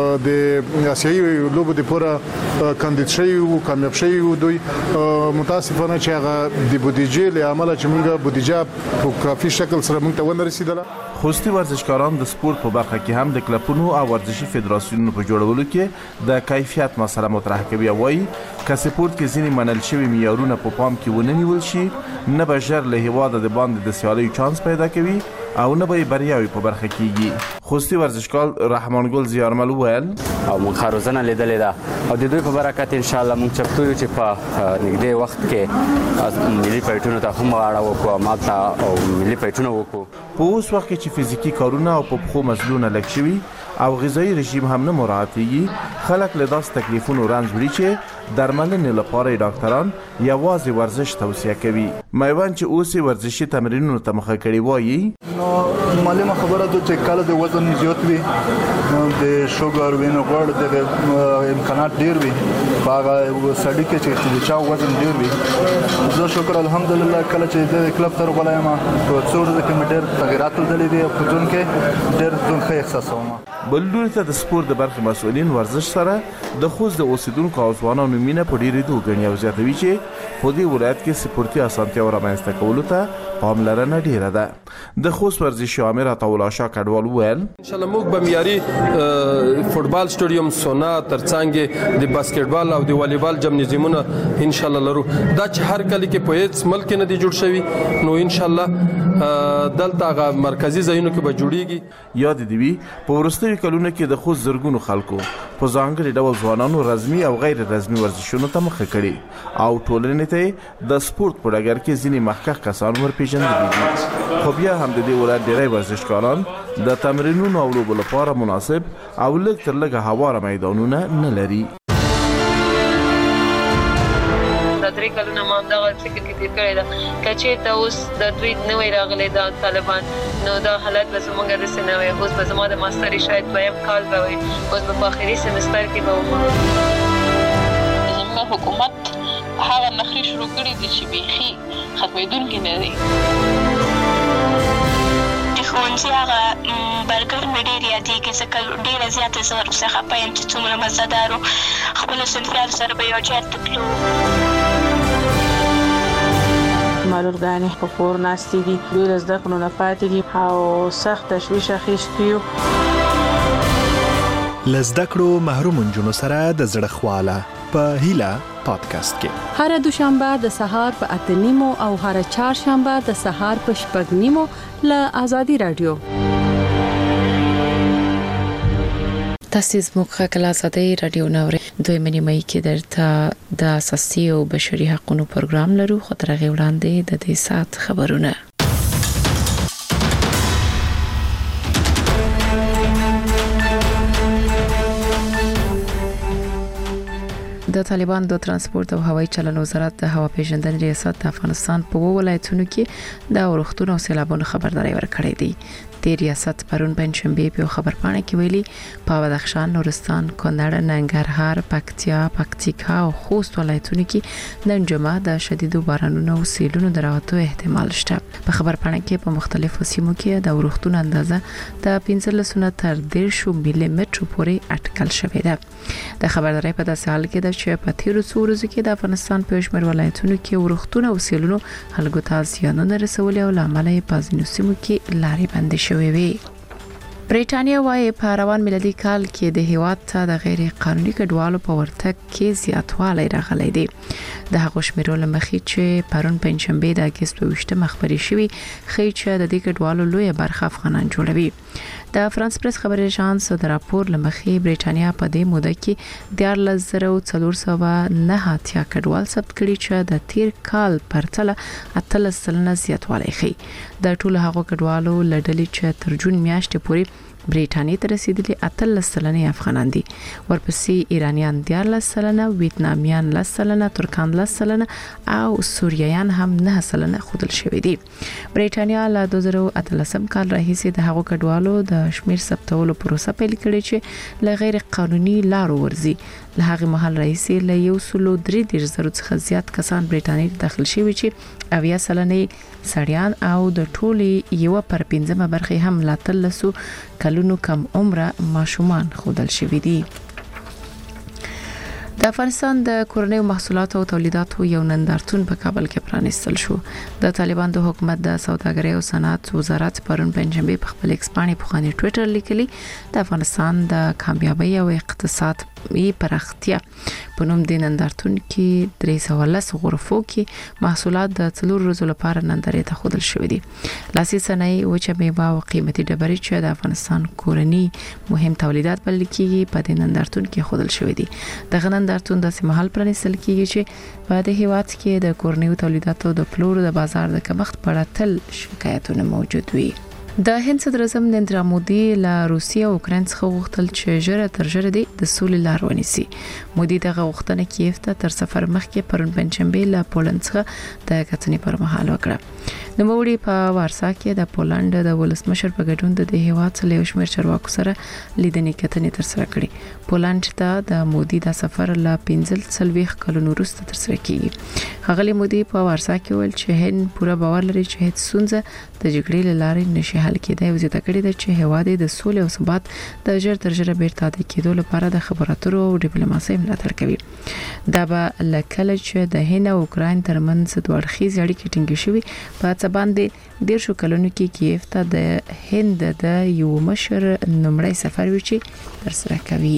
د آسیایي لوبو د پوره کاندید شوی او کامیاب شوی دوی متاسفانه چې هغه د بودیجې له عمله چې موږ بودیجه په کافي شکل سره موږ ته ونه رسیدله. خوستي ورزشکاران د سپورت په برخه کې هم د کلبونو او ورزشي فدراسیونونو په جوړولو کې د کیفیت مسله مطرح کوي او وايي که سپورت کې ځینې منل شوي معیارونه په پام کې ونه نیول شي نه به ژر له هیواده د باندې د سیالیو چانس پیدا کوي او نه به بریاوي په برخه کېږي. خوستي ورزشکار رحمان ګل زیارمل ویل او موږ خاروزنه لیدلې ده او د دوی په برکت ان شاء الله موږ چپتو یو چې په نږدې وخت کې ملي پایټونو ته هم واړه وکړو ماته او ملي پایټونو وکړو. په اوس وخت کې چې فزیکی کارونه او په پخو مزلونه لږ شوي او غذایی رژیم هم نه مراعاتېږي، خلک له داسې تکلیفونو رنځ وړي چې درملنې لپاره ډاکټران یوازې ورزش توصیه کوي. میوند چې اوس ورزشي تمرینونو ته مخه کړي وایي نو معلومه خبره ده چې کله د وزن زیات وي د شوګر وینې غوړ د امکانات ډیر وي هغه سړی کې چې چا وزن ډیر وي. زه شکر الحمدلله کله چې د کلب تر غلایم په څور د کې ډیر تغیرات لیدلې دي په ځون کې ډیر ځون ښه احساسوم. بل لوري ته د سپورت د برخې مسؤلین ورزش سره د خوست د اوسیدونکو او ځوانانو مینه په ډیرې دوه غني او زیاتوي چې په دې ولایت کې سپورتي اسانتیا رامنځته کولو ته پاملرنه ډیره ده. د خوست ورزشي امیر عطاالله شاه کډوال ویل ان شاء الله موږ به معیاري فوټبال سټیډیم سونا ترڅنګ د باسکټبال او د والیبال جمنازیمونه ان شاء الله لرو. دا چې هر کلی کې په هیڅ ملک نه دی جوړ شوی نو ان شاء الله دلته غو مرکزی ځایونو کې به جوړیږي. یاد دی وی په ورستیو کلونو کې د خوست زرګونو خلکو په ځانګړي ډول ځوانانو رسمي او غیر رسمي ورزشونو ته مخه کړي او ټولنې ته د سپورت په ډګر کې ځینې مخکښ کسان ورپېژندلي دي. خو بیا هم د دې ولایت ډېری ورزشکاران د تمرینونو او لوبو لپاره مناسب او لږ تر لږه هواره میدانونه نه لري. درې کلونه ما همدغه فکر کې تېر کړی ده که چېرته اوس د دوی نوی راغلی دا طالبان نو دا حالت به زموږ داسې نه وی. اوس به زما د ماستري شاید دویم کال به وي، اوس به په آخري سمستر کې به وم. زموږ حکومت هغه نخرې شروع کړي دي چې بیخي ختمېدونکي نه دي. د ښوونځي هغه برګر مې ډېر یادېږي ځکه ډېره زیاته زه ورڅخه خفه یم چې څومره مزهدار و. خپلو صنفیانو سره به یو ځای ته تلو. معلولګانې په کور ناستې دي، دوی له زده کړو نه پاتې دي او سخت تشویش اخیستی یو. لزده کړو محروم جنونو سره د زړه خواله په هیله پادکاسټ کې هر دوشنبه د سهار په 8:30 او هر چهارشنبه د سهار په 6:30 له آزادي رادیو. تاسو زموږ کله آزادي رادیو نوري دوی منیمای کې درته د اساسي او بشري حقوقو پروګرام لرو خو تر غو وړاندې د دې سات خبرونه. د طالبان د ترانسپورت او هوایي چلن وزارت د هوا پیژندنې ریاست د افغانستان په ولایتونو کې د اورښتونو او سیلابونو خبرداري ورکړې دي. د ریاست پرون پنځشنبه په خبرپاڼه کې ویلي په بدخشان، نورستان، کونړ، ننګرهار، پکتیکا او خوست ولایتونو کې نن جمعه د شدیدو بارانونو او سیلونو دراتو احتمال شته. په خبرپاڼه کې په مختلفو سیمو کې د اورښتونو اندازه د 15 تر 10 ملي متر پورې اټکل شوې ده. د خبرداري په داسې حال کې ده چې په تیرو څو ورځو کې د افغانستان په شمېر ولایتونو کې اورښتونه او سیلونو خلکو ته زیانونه رسولي او لامل یې په ځینو سیمو کې لارې بندې شوې وي. بریټانیا وايي په روان میلادي کال کې د هیواد ته د غیر قانوني کډوالو په ورتګ کې زیاتوالی راغلی دی. د هغو شمیرو له مخې چې پرون پنځشنبه د اگست 28 مخبري شوی خي چې د دې کډوالو لوی برخه افغانان جوړوي. د فرانس پریس خبري اژانس د راپور له مخې بریټانیا په دې موده کې 14,409 کډوال ثبت کړي چې د تیر کال پرتله 18% زیاتوالی ښيي. د ټولو هغو کډوالو لړلې چې تر جون میاشتې پورې بریټانیا ته رسیدلي 18% افغانان دي. ورپسې ایرانیان 14%، ویتنامیان 10%، ترکان 10% او سوریایان هم 9% خودل شوی دي. بریټانیا له 2018 کال راهیسې د هغو کډوالو د شمیر ثبتولو پروسه پیل کړې چې له غیر قانوني لارو ورزي. له هغه مهال راهیسې له 133,000 څخه زیات کسان بریټانیا ته داخل شوي چې 80% سړیان او د ټولي 1/5 برخه هم لا 13 کلونو کم عمره ماشومان خودل شوي دي. د افغانستان د کورنیو محصولاتو او تولیداتو یو نندارتون په کابل کې پرانیستل شو. د طالبان د حکومت د سوداګرۍ او صنعت وزارت پرون پنځمبه په خپل ایکس باندې په خاني ټوئیټر لیکلي د افغانستان د کامیابی او اقتصاد پراختیا په نوم د نندارتون کې 310 غرفو کې محصولات د 4 ورځې لپاره نندارې ته خودل شوې دي. لاسي صنایع او چې میوه او قیمتي ډبرې چې د افغانستان کورنی مهم تولیدات بلل کېږي په دې نندارتون کې خودل شوې دي. د نندارتون د سیمهال پرانیستل کېږي چې په دې هیواد کې د کورنیو تولیداتو د پلور د بازار د کمښت په اړه تل شکایتونه موجود وي. د هند صدر اعظم نریندرا مودي له روسیې او اوکراین څخه غوښتل چې ژر تر ژره د سولې لار ونیسي. مودي دغه غوښتنه کیف ته تر سفر مخکې پرون پنځمبه له پولند څخه د کتنې پر مهال وکړه. د موړي په وارسا کې د پولند د ولسمشر په ګډون د هیواد څخه یو شمېر چارواکو سره لیدنې کتنې تر سره کړې. پولند ته د مودي د سفر له 15 کلونو وروسته تر سره کیږي. غلي مودي په وارسا کې ویل چې هند پوره باور لري چې هیڅ ستونزه د جګړې لارې نشي حل کېدای او زیاته کړې ده چې هیواد د سولې او ثبات د ژر تر ژره بیرته د کېدو لپاره د خبرو او ډیپلوماسۍ ملاتړ کوي. دا به لکه چې د هند او اوکراین ترمنځ د اړخیز اړیکې ټینګې شوي په څه باندې 10 کلونو کې کیف ته د هند د یو مشر نمړی سفر وچی تر سره کوي.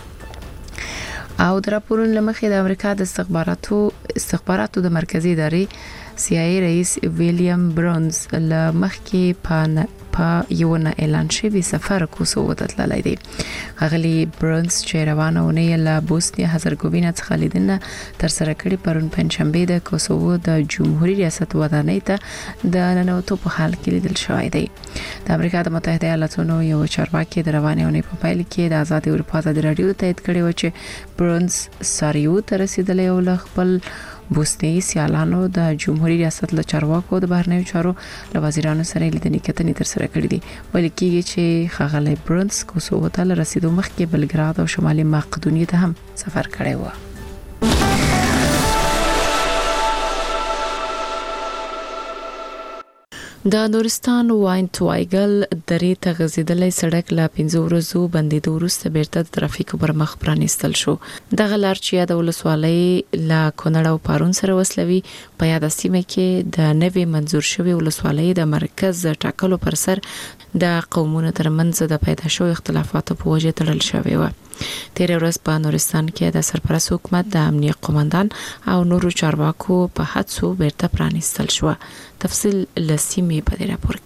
او د راپورونو لمخې د امریکا د استخباراتو د مرکزی ادارې CIA رئیس ویلیام برونز لمخکې په یو نه اعلان شوی سفر کوسوو ته تللی دی. غلي برونز چې روانه ونه له بوسنیا هرزګوینه څخه لیدنه تر سره کړي پرون پنځشنبه د کوسوو د جمهوریت ریاست ودانۍ ته د ننوتو په حال کې لیدل شوی دی. د امریکا د متحده ایالاتونو یو چارواکي د روانې په پیل کې د آزاد اروپا د رادیو تایید کړي و چې برونز ساریو ته رسیدلی او خپل بوسنیایي سیالانو د جمهوریت ریاست له چارواکو د بهرنیو چارو له وزیرانو سره لیدنې کتنې تر سره کړې دي. ویل کېږي چې ښاغلی برونز کوسوو ته له رسیدو مخکې بلګراد او شمالي مقدونیې ته هم سفر کړی و. د نورستان واینټ وایګل درې ته غځیدلې سړک لا 15 ورځو بندیدو وروسته بیرته د ترافیکو پر مخ پرانیستل شو. دغه لار چې د ولسوالۍ لا کونړ او پارون سره وصلوي په یاد سیمه کې د نوې منزور شوی ولسوالۍ د مرکز ټاکلو پر سر د قومونو ترمنځ د پیدا شوی اختلافاتو په وجه تړل شوی و. تیر ورځ په نورستان کې د سرپرست حکومت د امنیه قومندان او نورو چارواکو په هڅو بیرته پرانیستل شو. تفصیل لسیمه په دې راپور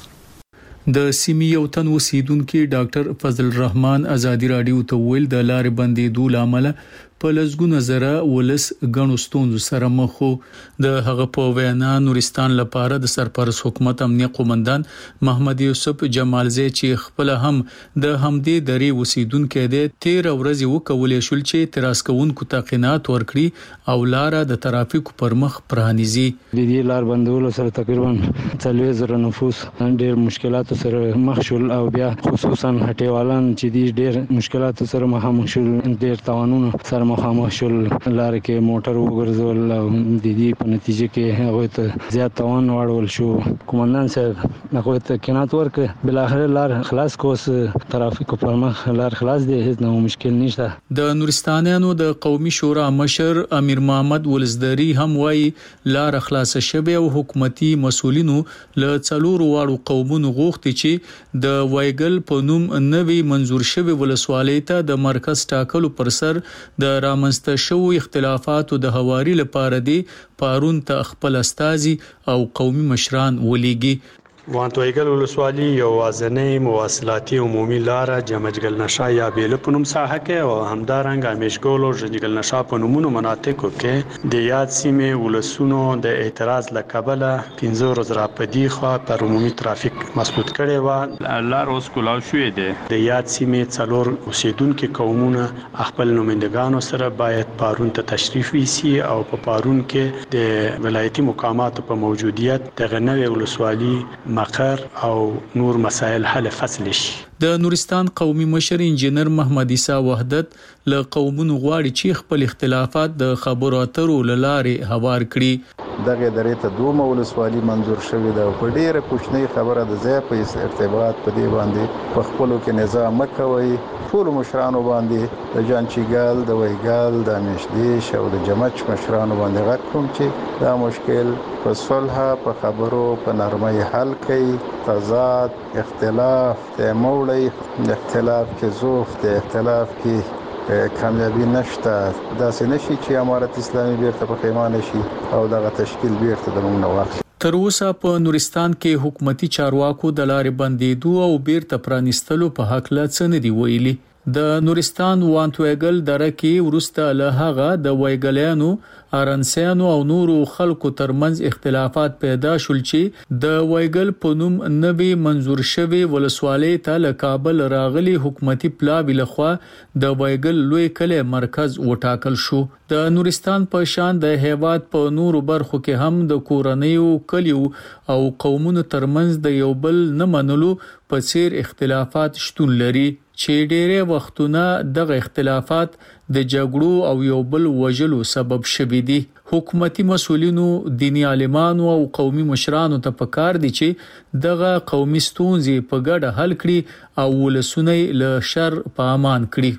کې. د سیمې یو تن اوسیدونکو ډاکټر فضل الرحمن ازادي رادیو ته ویل د لارې بندیدو لامل په لزګونه زره ولس غنو ستونزو سره مخ وو. د هغه په وینا نورستان لپاره د سرپرست حکومت امنیه قومندان محمد یوسف جمالزی چې خپل هم د همدې درې اوسیدونکو د 13 ورځې وکولې شول چې اعتراض کوونکو تقینات ورکړي او لار د ترافیکو پر مخ پرانیزي. د دې لار بندولو سره تقریبا 30,000 نفوس ډېر مشکلات سره مخ شول او بیا خصوصا هټیوالان چې ډېر مشکلات سره مخامخ شول، ډېر تاوانونه سره مخامخ شول. لار کې موټر وګرځول او د دې په نتیجه کې هغه ته زیات تاوان واړول شو. قومندان صاحب هغه ته کینات ورکړ، بل اخر لار خلاص کوس، ترافیک پر مخ لار خلاص دی، هیڅ نو مشکل نشته. د نورستانیانو د قومي شورا مشر امیر محمد ولزدری هم وایي لار خلاص شوه او حکومتي مسولینو له څلورو واړو قومونو غوښتي چې د وایګل په نوم نوې منزور شوی ولسوالۍ ته د مرکز ټاکلو پر سر د رامنځته شوو اختلافاتو د هواري لپاره دی پارون ته خپل استازي او قومي مشران ولېږي. واینټ وایګل ولسوالي یو وازنۍ مواصلاتي عمومي لار جمجګل نشا یا بیل په نوم ساحه کې او همدارنګ امیشګول او جنجګل نشا په نومونو مناطقو کې د یاد سیمه ولسونو د اعتراض لکبله 15 ورځې راپدی خو پر عمومي ترافیک مسدود کړي و. لار اوس کولاو شوې ده. د یاد سیمه څلور اوسیدونکو قومونه خپل نمائندگانو سره باید پارون ته تشریف ویسي او په پارون کې د ولایتي مقاماتو په موجودیت د غنوي ولسوالي مقر او نور مسائل حل فصل شي. د نورستان قومي مشر انجنیر محمد عیسی وحدت له قومونو غواړي چې خپل اختلافات د خبرو اترو لارې هوار کړي. دغه درې ته دوه ولسوالي منزور شوې ده. په ډیره کوچنۍ خبره د ځای په ارتباط په دې باندې په خپلو کې نظام مکوي. ټول مشرانو باندې د جانچیګال، د وایګال، د امیشدیش او د جمچ مشرانو باندې غږ کوم چې دا مشکل په صلح، په خبرو، په نرمۍ حل کړي. تضاد، اختلاف ته موړی، اختلاف کې زوف، د اختلاف کې کامیابی نشته. داسې نشي چې امارت اسلامي بیرته په پیمانه شي او دغه تشکیل بیرته د موږ نه واخلي. تر اوسه په نورستان کې حکومتي چارواکو د لارې بندیدو او بیرته پرانیستلو په حق لا څه نه دی ویلي. د نورستان واینټ وایګل دره کې ورسته له هغه د وایګلیانو، ارنسیانو او نورو خلکو ترمنځ اختلافات پیدا شول چې د وایګل په نوم نوې منزور شوی ولسوالۍ ته له کابل راغلي حکومتي پلاوی لخوا د وایګل لوی کلی مرکز وټاکل شو. د نورستان په شان د هیواد په نورو برخو کې هم د کورنیو، کلیو او قومونو ترمنځ د یو بل نه منلو په څیر اختلافات شتون لري چې ډېری وختونه دغه اختلافات د جګړو او یو بل وژلو سبب شوي دي. حکومتي مسولینو، دینی عالمانو او قومي مشرانو ته پکار دي چې دغه قومي ستونزې په ګډه حل کړي او ولسونه له شر په امان کړي.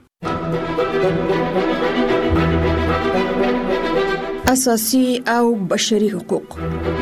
اساسي او بشري حقوق.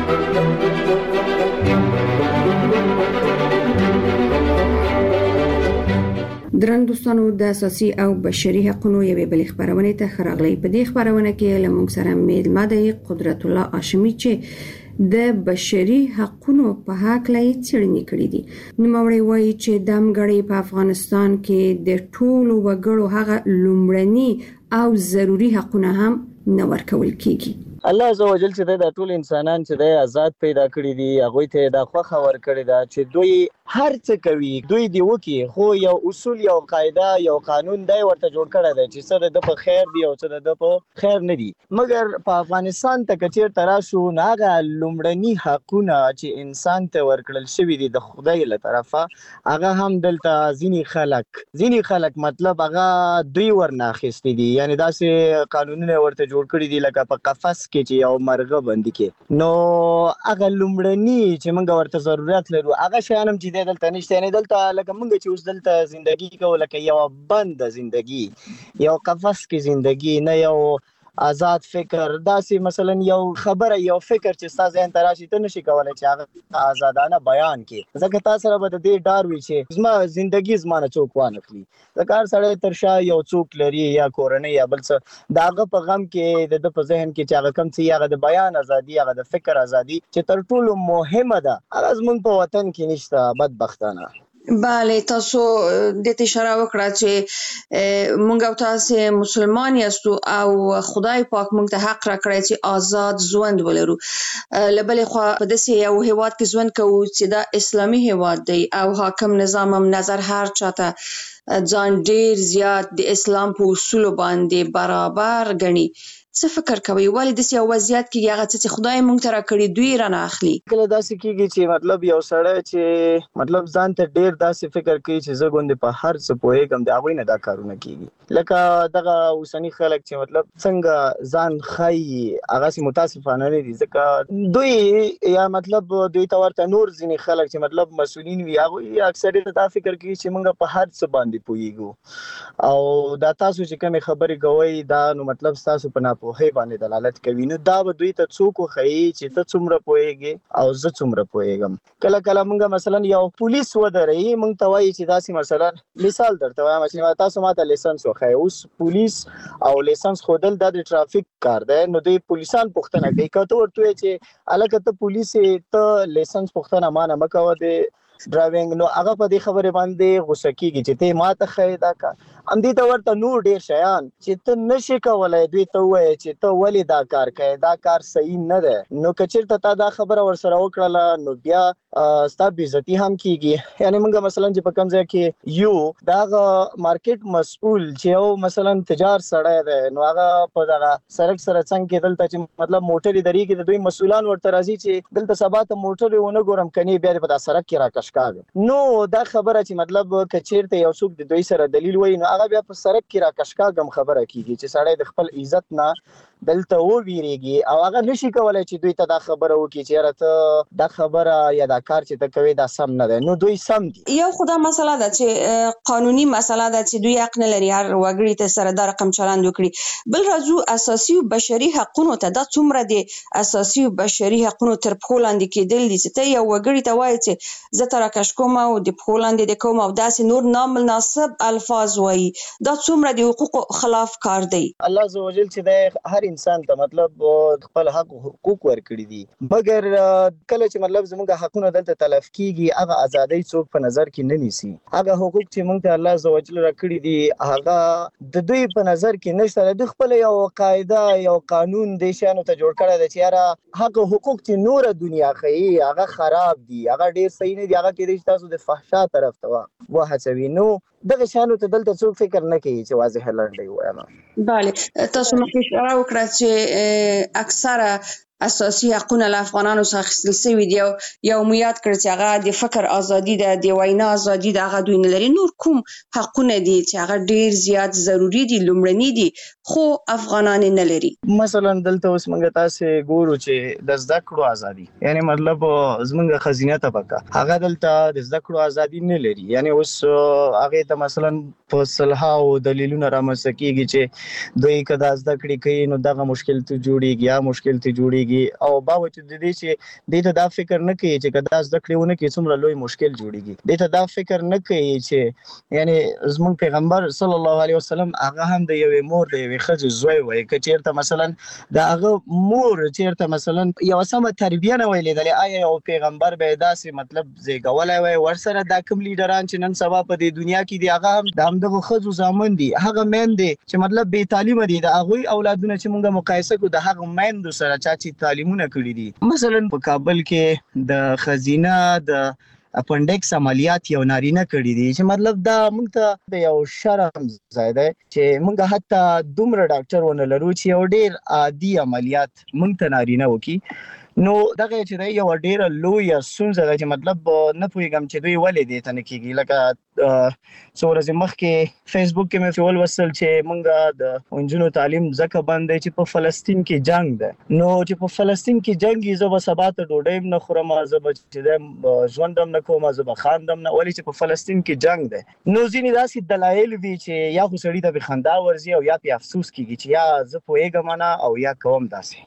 درنو دوستانو، د اساسي او بشري حقوقو یوې بلې خبرونه ته خراغلی. په دې خبرونه کې لمونږ سره میلمه قدرت الله هاشمي چې د بشري حقوقو په حق لای څېړنې کړې دي. نوموړی وایي چې د امګړې په افغانستان کې د ټولو وګړو هغه لومړني او ضروري حقوقونه هم نه ورکول کیږي. الله عزوجل چې د ټول انسانان چې د آزاد پیدا کړی دي، هغه ته د خوخه ور کړی دا چې دوی هر څه کوي، دوی دی وکي، خو یو اصول، یو قاعده، یو قانون دی ورته جوړ کړی دی چې څه د په خیر دی او څه د په خیر نه دی. مګر په افغانستان ته کچیر تراشو ناغه لومړني حقونه چې انسان ته ورکړل شوی دي د خدای له طرفه، هغه هم دلته ځینی خلک مطلب هغه دوی ورناخستې دي. یعنی داسې قانونونه ورته جوړ کړی دي لکه په قفس کې چې یو مرغه بندي کې نو هغه لومړنی چې موږ ورته ضرورت لرو هغه شیان هم چې دلته نشته نه دلته لکه موږ چې اوس دلته ژوندۍ کوو لکه یو بند ژوندۍ یو قفس کې ژوندۍ نه یو آزاد فکر داسې مثلا یو خبره یو فکر چې تاسو ذهن ته راشي ته نشي کولای چې هغه آزادانه بیان کړي ځکه تاسو سره به د دې ډار وي چې زما ژوندۍ زمانه څوک وانه کړي ځکه هر سړی تر شا یو څوک لري یا کورنۍ یا بل څه داغه په غم کې د په ذهن کې چې هغه کم څه هغه د بیان ازادي هغه د فکر ازادي چې تر ټولو مهمه ده هغه زموږ په وطن کې نشته بدبختانه. بله تاسو د دې اشاره وکړه چې مونږ او تاسو مسلمان یاستو او خدای پاک مونږ ته حق راکړی چې آزاد ژوند ولرو لبلې خو په داسې یو هیواد کې ژوند کوو چې دا اسلامي هیواد دی او حاکم نظام هم نظر هر چاته ځان ډیر زیات د اسلام په اصول باندې برابر ګڼي. څه فکر کوي ولې د سیاست وضعیت کې هغه چې خدای مونږ ته راکړي دوی رانه اخلي کله داسې کیږي چې مطلب یو سړی چې مطلب ځان ته ډیر داسې فکر کوي چې زه غوندې په هر څه پوهېږم د هغوی نه دا کارونه کیږي لکه دغه اوسني خلک چې مطلب څنګه ځان ښایي هغسې متاسفانه نه دي ځکه دوی یا مطلب دوی ته ورته نور ځینې خلک چې مطلب مسؤلین وي هغوی اکثریت دا فکر کوي چې موږ په هر څه باندې پوهېږو او دا تاسو چې کومې خبرې کوئ دا نو مطلب ستاسو په پوهې باندې دلالت کوي نو دا به دوی ته څوک وښیي چې ته څومره پوهېږې او زه څومره پوهېږم کله کله موږ مثلا یو پولیس ودروي موږ ته وایي چې داسې مثلا مثال درته وایم چې تاسو ماته لیسنس وښایئ اوس پولیس او لیسنس ښودل دا د ټرافیک کار دی نو دوی پولیسان پوښتنه کوي که ته ورته وایې چې هلکه ته پولیس یې ته لیسنس پوښتنه ما نه مه کوه د ډرایوینګ نو هغه په دې خبرې باندې غوسه کېږي چې ته ماته ښایې دا کار همدې ته ورته نور ډېر شیان چې ته نشې کولی دوی ته ووایې چې ته ولې دا کار کوې دا کار صحیح نه دی نو که چېرته تا دا خبره ورسره وکړله نو بیا ستا بېعزتي هم کېږي یعنې موږ مثلا چې په کوم ځای کې یو د هغه مارکیټ مسؤل چې یو مثلا تجار سړی دی نو هغه په دغه سړک سره څنګ کې دلته چې مطلب موټرې درېږي د دوی مسؤلان ورته راځي چې دلته سبا ته موټرې ونه ګورم کنې بیا دې په دا سړک کې راکش نو دا خبره چې مطلب که چیرته یو څوک د دوی سره دلیل وایي نو هغه بیا په سړک کې راکشکاږم خبره کیږي چې سړی د خپل عزت نه دلته وویریږي او هغه نشي کولای چې دوی ته دا خبره وکړي چې یاره ته دا خبره یا دا کار چې ته کوې دا سم نه دی نو دوی سم دي یو خو دا مسله ده چې قانوني مسله ده چې دوی حق نه لري هر وګړي ته سره دا رقم چلند وکړي بل راځو اساسي او بشري حقونو ته دا څومره دي اساسي او بشري حقونو تر پښو لاندې کېدل دي چې ته یو وګړي ته وایي چې زه ته راکش کوم او د پښو لاندې د کوم او داسې نور نامناسب الفاظ وایي دا څومره د حقوقو خلاف کار دی الله عزوجل چې د هر انسان ته مطلب خپل حقوق ورکړي دي مګر کله چې مطلب زموږ حقونه دلته تلف کیږي هغه ازادي څوک په نظر کې نه نیسي هغه حقوق چې موږ ته الله عزوجل راکړي دي هغه د دوی په نظر کې نشته د خپل یو قاعده یو قانون د شانو ته جوړ کړی دی چې یاره هغه حقوق چې نور دنیا خي هغه خراب دي هغه ډیر صحیح نه دي هغه کې تاسو د فحشا طرف ته وهڅوي نو دغه شانو ته دلته څوک فکر نه کوي چې واضح لنډي وایم بله تاسو مخکې اشاره وکړه چې اکثره اساسي حقونه له افغانانو څخه اخیستل شوي دي یو مو یاد کړ چې هغه د فکر ازادي ده د وینا ازادي ده هغه دوی نه لري نور کوم حقونه دي چې هغه ډیر زیات ضروری دي لومړني دي خو افغانان نه لري مثلا دلته اوس موږ تاسو ګورو چې د زده کړو ازادي یعنی مطلب زموږ خزینه طبقه هغه دلته د زده کړو ازادي نه لري یعنی اوس هغه ته مثلا په صلاحو دلیلونه رامنځته کیږي چې دوی کدا زده کړې کوي نو دغه مشکل ته جوړیږي یا مشکل ته جوړیږي او باوجود د دې چې دې ته دا فکر نه کوي چې کدا زده کړې ونه کې څومره لوی مشکل جوړیږي دې ته دا فکر نه کوي چې یعنی زموږ پیغمبر صلی الله علیه وسلم هغه هم د یوې مور د یوې ښځې زوی وای که چیرته مثلا د هغه مور چیرته مثلا یو سمه تربیه نه وای لیدلې آیا یو پیغمبر به داسې مطلب زیږولی وای ورسره دا کوم لیډران چې نن سبا په دې دنیا کې دي هغه هم د همدغه ښځو زامن دي هغه میندې چې مطلب بې تعلیمه دي د هغوی اولادونه چې موږ مقایسه کړو د هغه میندو سره چا چې تعلیمونه کړي دي مثلا په کابل کې د خزینه د اپنډکس عملیات یو نارینه کړی دي چې مطلب دا موږ ته د یو شرم ځای دی چې موږ حتی دومره ډاکټر ونه لرو چې یو ډیر عادي عملیات موږ ته نارینه وکړي نو دغه چې دی یو ډیره لوی ستونزه ده چې مطلب نه پوهیږم چې دوی ولې دې ته نه کیږي. لکه څو ورځې مخکې فیسبوک کې مې ولوستل چې مونږ د انجونو تعلیم ځکه بند دی چې په فلسطین کې جنگ ده. نو چې په فلسطین کې جنگ یې زه به سبا ته ډوډۍ نه خورم، زه به چې ژوند هم نه کوم، زه به خاندم نه، ولې چې په فلسطین کې جنگ ده. نو ځینې داسې دلایل وي چې یا خو سړي ته به خندا ورځي او یا پې افسوس کیږي چې یا زه پوهېږم نه او یا کوم داسې.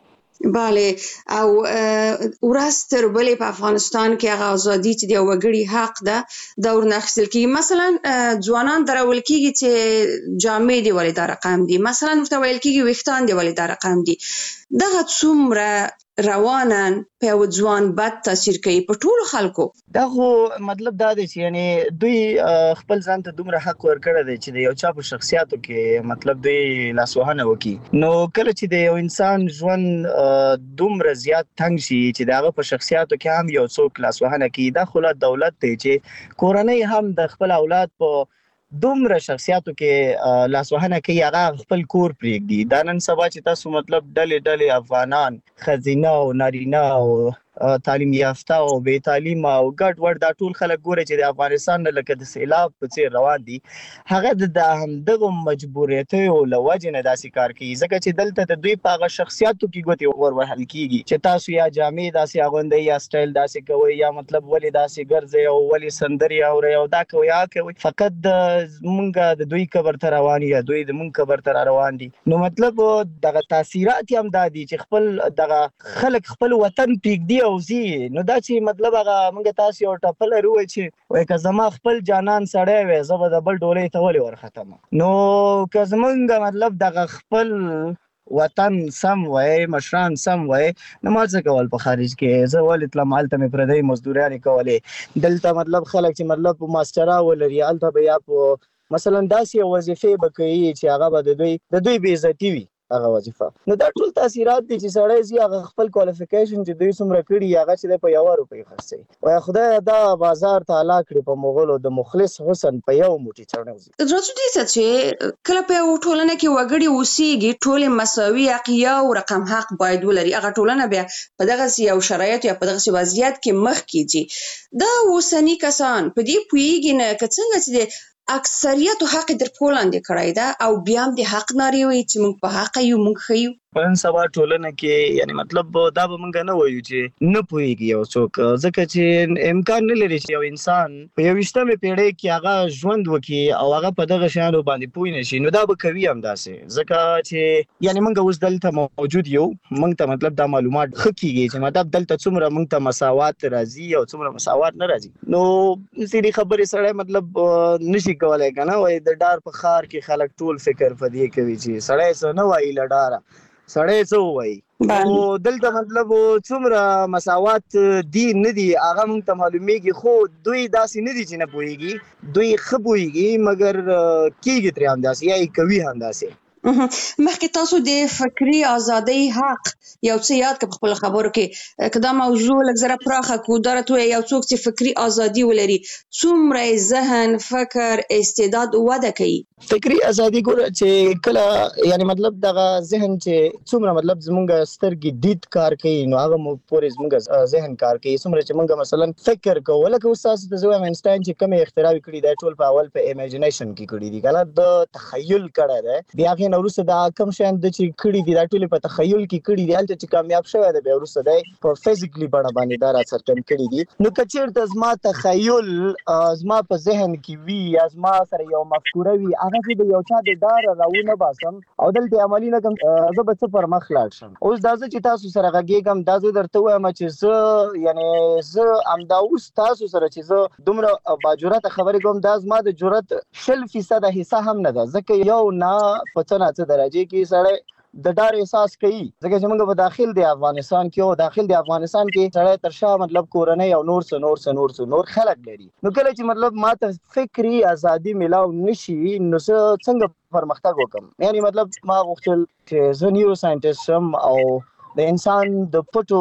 بله، او ورځ تر بلې په افغانستان کې هغه ازادي چې د وګړي حق ده دا ورنه اخیستل کیږي. مثلا ځوانان درول کیږي چې جامې دی ولې دا رقم دي، مثلا ورته ویل کیږي ویښتان دی ولې دا رقم دي. دغه څومره روانن په ځوان بد تاثیر کوي په ټولو خلکو. دا خو مطلب دا دی چې یعنی دوی خپل ځان ته دومره حق ورکړی دی چې د یو چا په شخصیاتو کې مطلب دوی لاسوهنه وکړي. نو کله چې د یو انسان ژوند دومره زیات تنګ شي چې د هغه په شخصیاتو کې هم یو څوک لاسوهنه کوي، دا خو دولت دی چې کورنۍ هم د خپل اولاد په دومره شخصیاتو کې لاسوهنه کوي، هغه خپل کور پرېږدي. دا نن سبا چې تاسو مطلب ډلې افغانان ښځینه او نارینه او تعلیم یافته او بې تعلیمه او ګډ وډ دا ټول خلک ګوري چې د افغانستان نه لکه د سیلاب په څیر روان دي. هغه د همدغو مجبوریتیو له وجې نه داسې کار کوي، ځکه چې دلته د دوی په هغه شخصیاتو کې ګوتې وروهل کیږي چې تاسو یا جامې داسې اغوندئ یا سټایل داسې کوئ یا مطلب ولې داسې ګرځئ او ولې سندرې اورئ او دا کوئ یا کوئ. فقط مونږ د دوی قبر ته روان یا دوی د مونږ قبر ته روان دي. نو مطلب دغه تاثیرات هم دا دي چې خپل دغه خلک خپل وطن پرېږدي او ځي. نو دا چې مطلب هغه مونږ تاسو یو ټپل لرو چې وای که زما خپل جانان سړی وي زه به د بل ډولۍ ته ولې ورختم. نو که زمونږ مطلب دغه خپل وطن سم وای، مشران سم وای، نو ما څه کول په خارج کې؟ زه ولې تلم هلته مې پردۍ مزدوریانې کولې. دلته مطلب خلک چې مطلب ماسټرا ولري هلته به یا په مثلا داسې وظیفې به کوي چې هغه به د دوی بې عزتي وي هغه وظیفه. نو دا ټول تاثیرات دي چې سړی ځي هغه خپل کوالیفیکیشن چې دوی څومره کړي هغه چې دی په 1 روپۍ خرڅوي. وایه خدای دا بازار ته هلا کړي په مغولو د مخلص حسن په یو موټي چڼوځي. راځو دې ته چې کله په یو ټولنه کې وګړي اوسېږي ټولې مساوي حق او رقم حق باید ولري. هغه ټولنه بیا په دغسې یو شرایطو یا په دغسې وضعیت کې مخکې ځي. دا اوسني کسان په دې پوهېږي نه که څنګه چې د اکثریت حق در پولاندې کړی ده او بیا هم د حق نارې وي چې موږ په حق یو موږ ښه یو. نن سبا ټولنه کې یعنی مطلب دا به مونږ نه وایو چې نه پوهېږي یو څوک، ځکه چې امکان نه لري چې یو انسان په 21مې پیړۍ کې هغه ژوند وکړي او هغه په دغه شیانو باندې پوه نه شي. نو دا به کوي هم داسې، ځکه چې یعنی مونږ اوس دلته موجود یو، مونږ ته مطلب دا معلومات ښه کېږي چې مطلب دلته څومره مونږ ته مساوات راځي او څومره مساوات نه راځي. نو ځینې خبرې سړی مطلب نشي کولی که نه وایي د ډار په ښار کې خلک ټول فکر په دې کوي چې سړی څه نه وایي له ډاره، سړی څه وایي. او دلته مطلب څومره مساوات دي نه دي هغه موږ ته معلومیږي، خو دوی داسې نه دي چې نه پوهېږي، دوی ښه پوهېږي مګر کېږي ترې همداسې یا یې کوي همداسې. مخکې تاسو د فکري ازادۍ حق یو څه یاد کړه په خپل خبرو کې که دا موضوع لږ زره پراخه کړو. دا راته وایي یو څوک چې فکري ازادي ولري څومره ذهن، فکر، استعداد وده کوي. فکري ازادي ګوره چې کله یعنی مطلب دغه ذهن چې څومره مطلب زمونږ سترګې دید کار کوي نو هغه مو پورې زمونږ ذهن کار کوي. څومره چې مونږ مثلا فکر کوو لکه اوس تاسو ته زه وایم انسټاین چې کومې اختراع کړي دی ټول په اول په امیجنیشن کې کړي دي که نه، د تخیل کړی دی. بیا هغې نه وروسته دا کوم شیان د چې کړي دي دا ټولې په تخیل کې کړي دي، هلته چې کامیاب شوی دی بیا وروسته دی په فزیکلي بڼه باندې دا راڅرګند کړي دي. نو که چېرته زما تخیل زما په ذهن کې وي یا زما سره یو مفکوره وي هغه چې د یو چا د ډاره راونه باسم او دلته عملي نه کړم زه به څه پر مخ لاړ شم. اوس دا زه چې تاسو سره غږېږم دا زه درته وایم چې زه یعنې زه همدا اوس تاسو سره چې زه دومره باجرته خبرې کوم دا زما د جرأت 0% حصه هم نه ده، ځکه یو نه په څه نه څه درجې کې سړی د ډار احساس کوي، ځکه چې موږ په داخل د افغانستان کې او داخل د افغانستان کې سړی تر شا مطلب کورنۍ او نور خلک لري. نو کله چې مطلب ما ته فکري ازادي ملاو نشي نو څنګه پرمختګ وکم؟ یعنی مطلب ما غوښتل چې زه نیورو ساینټیسټ شم او د انسان د پټو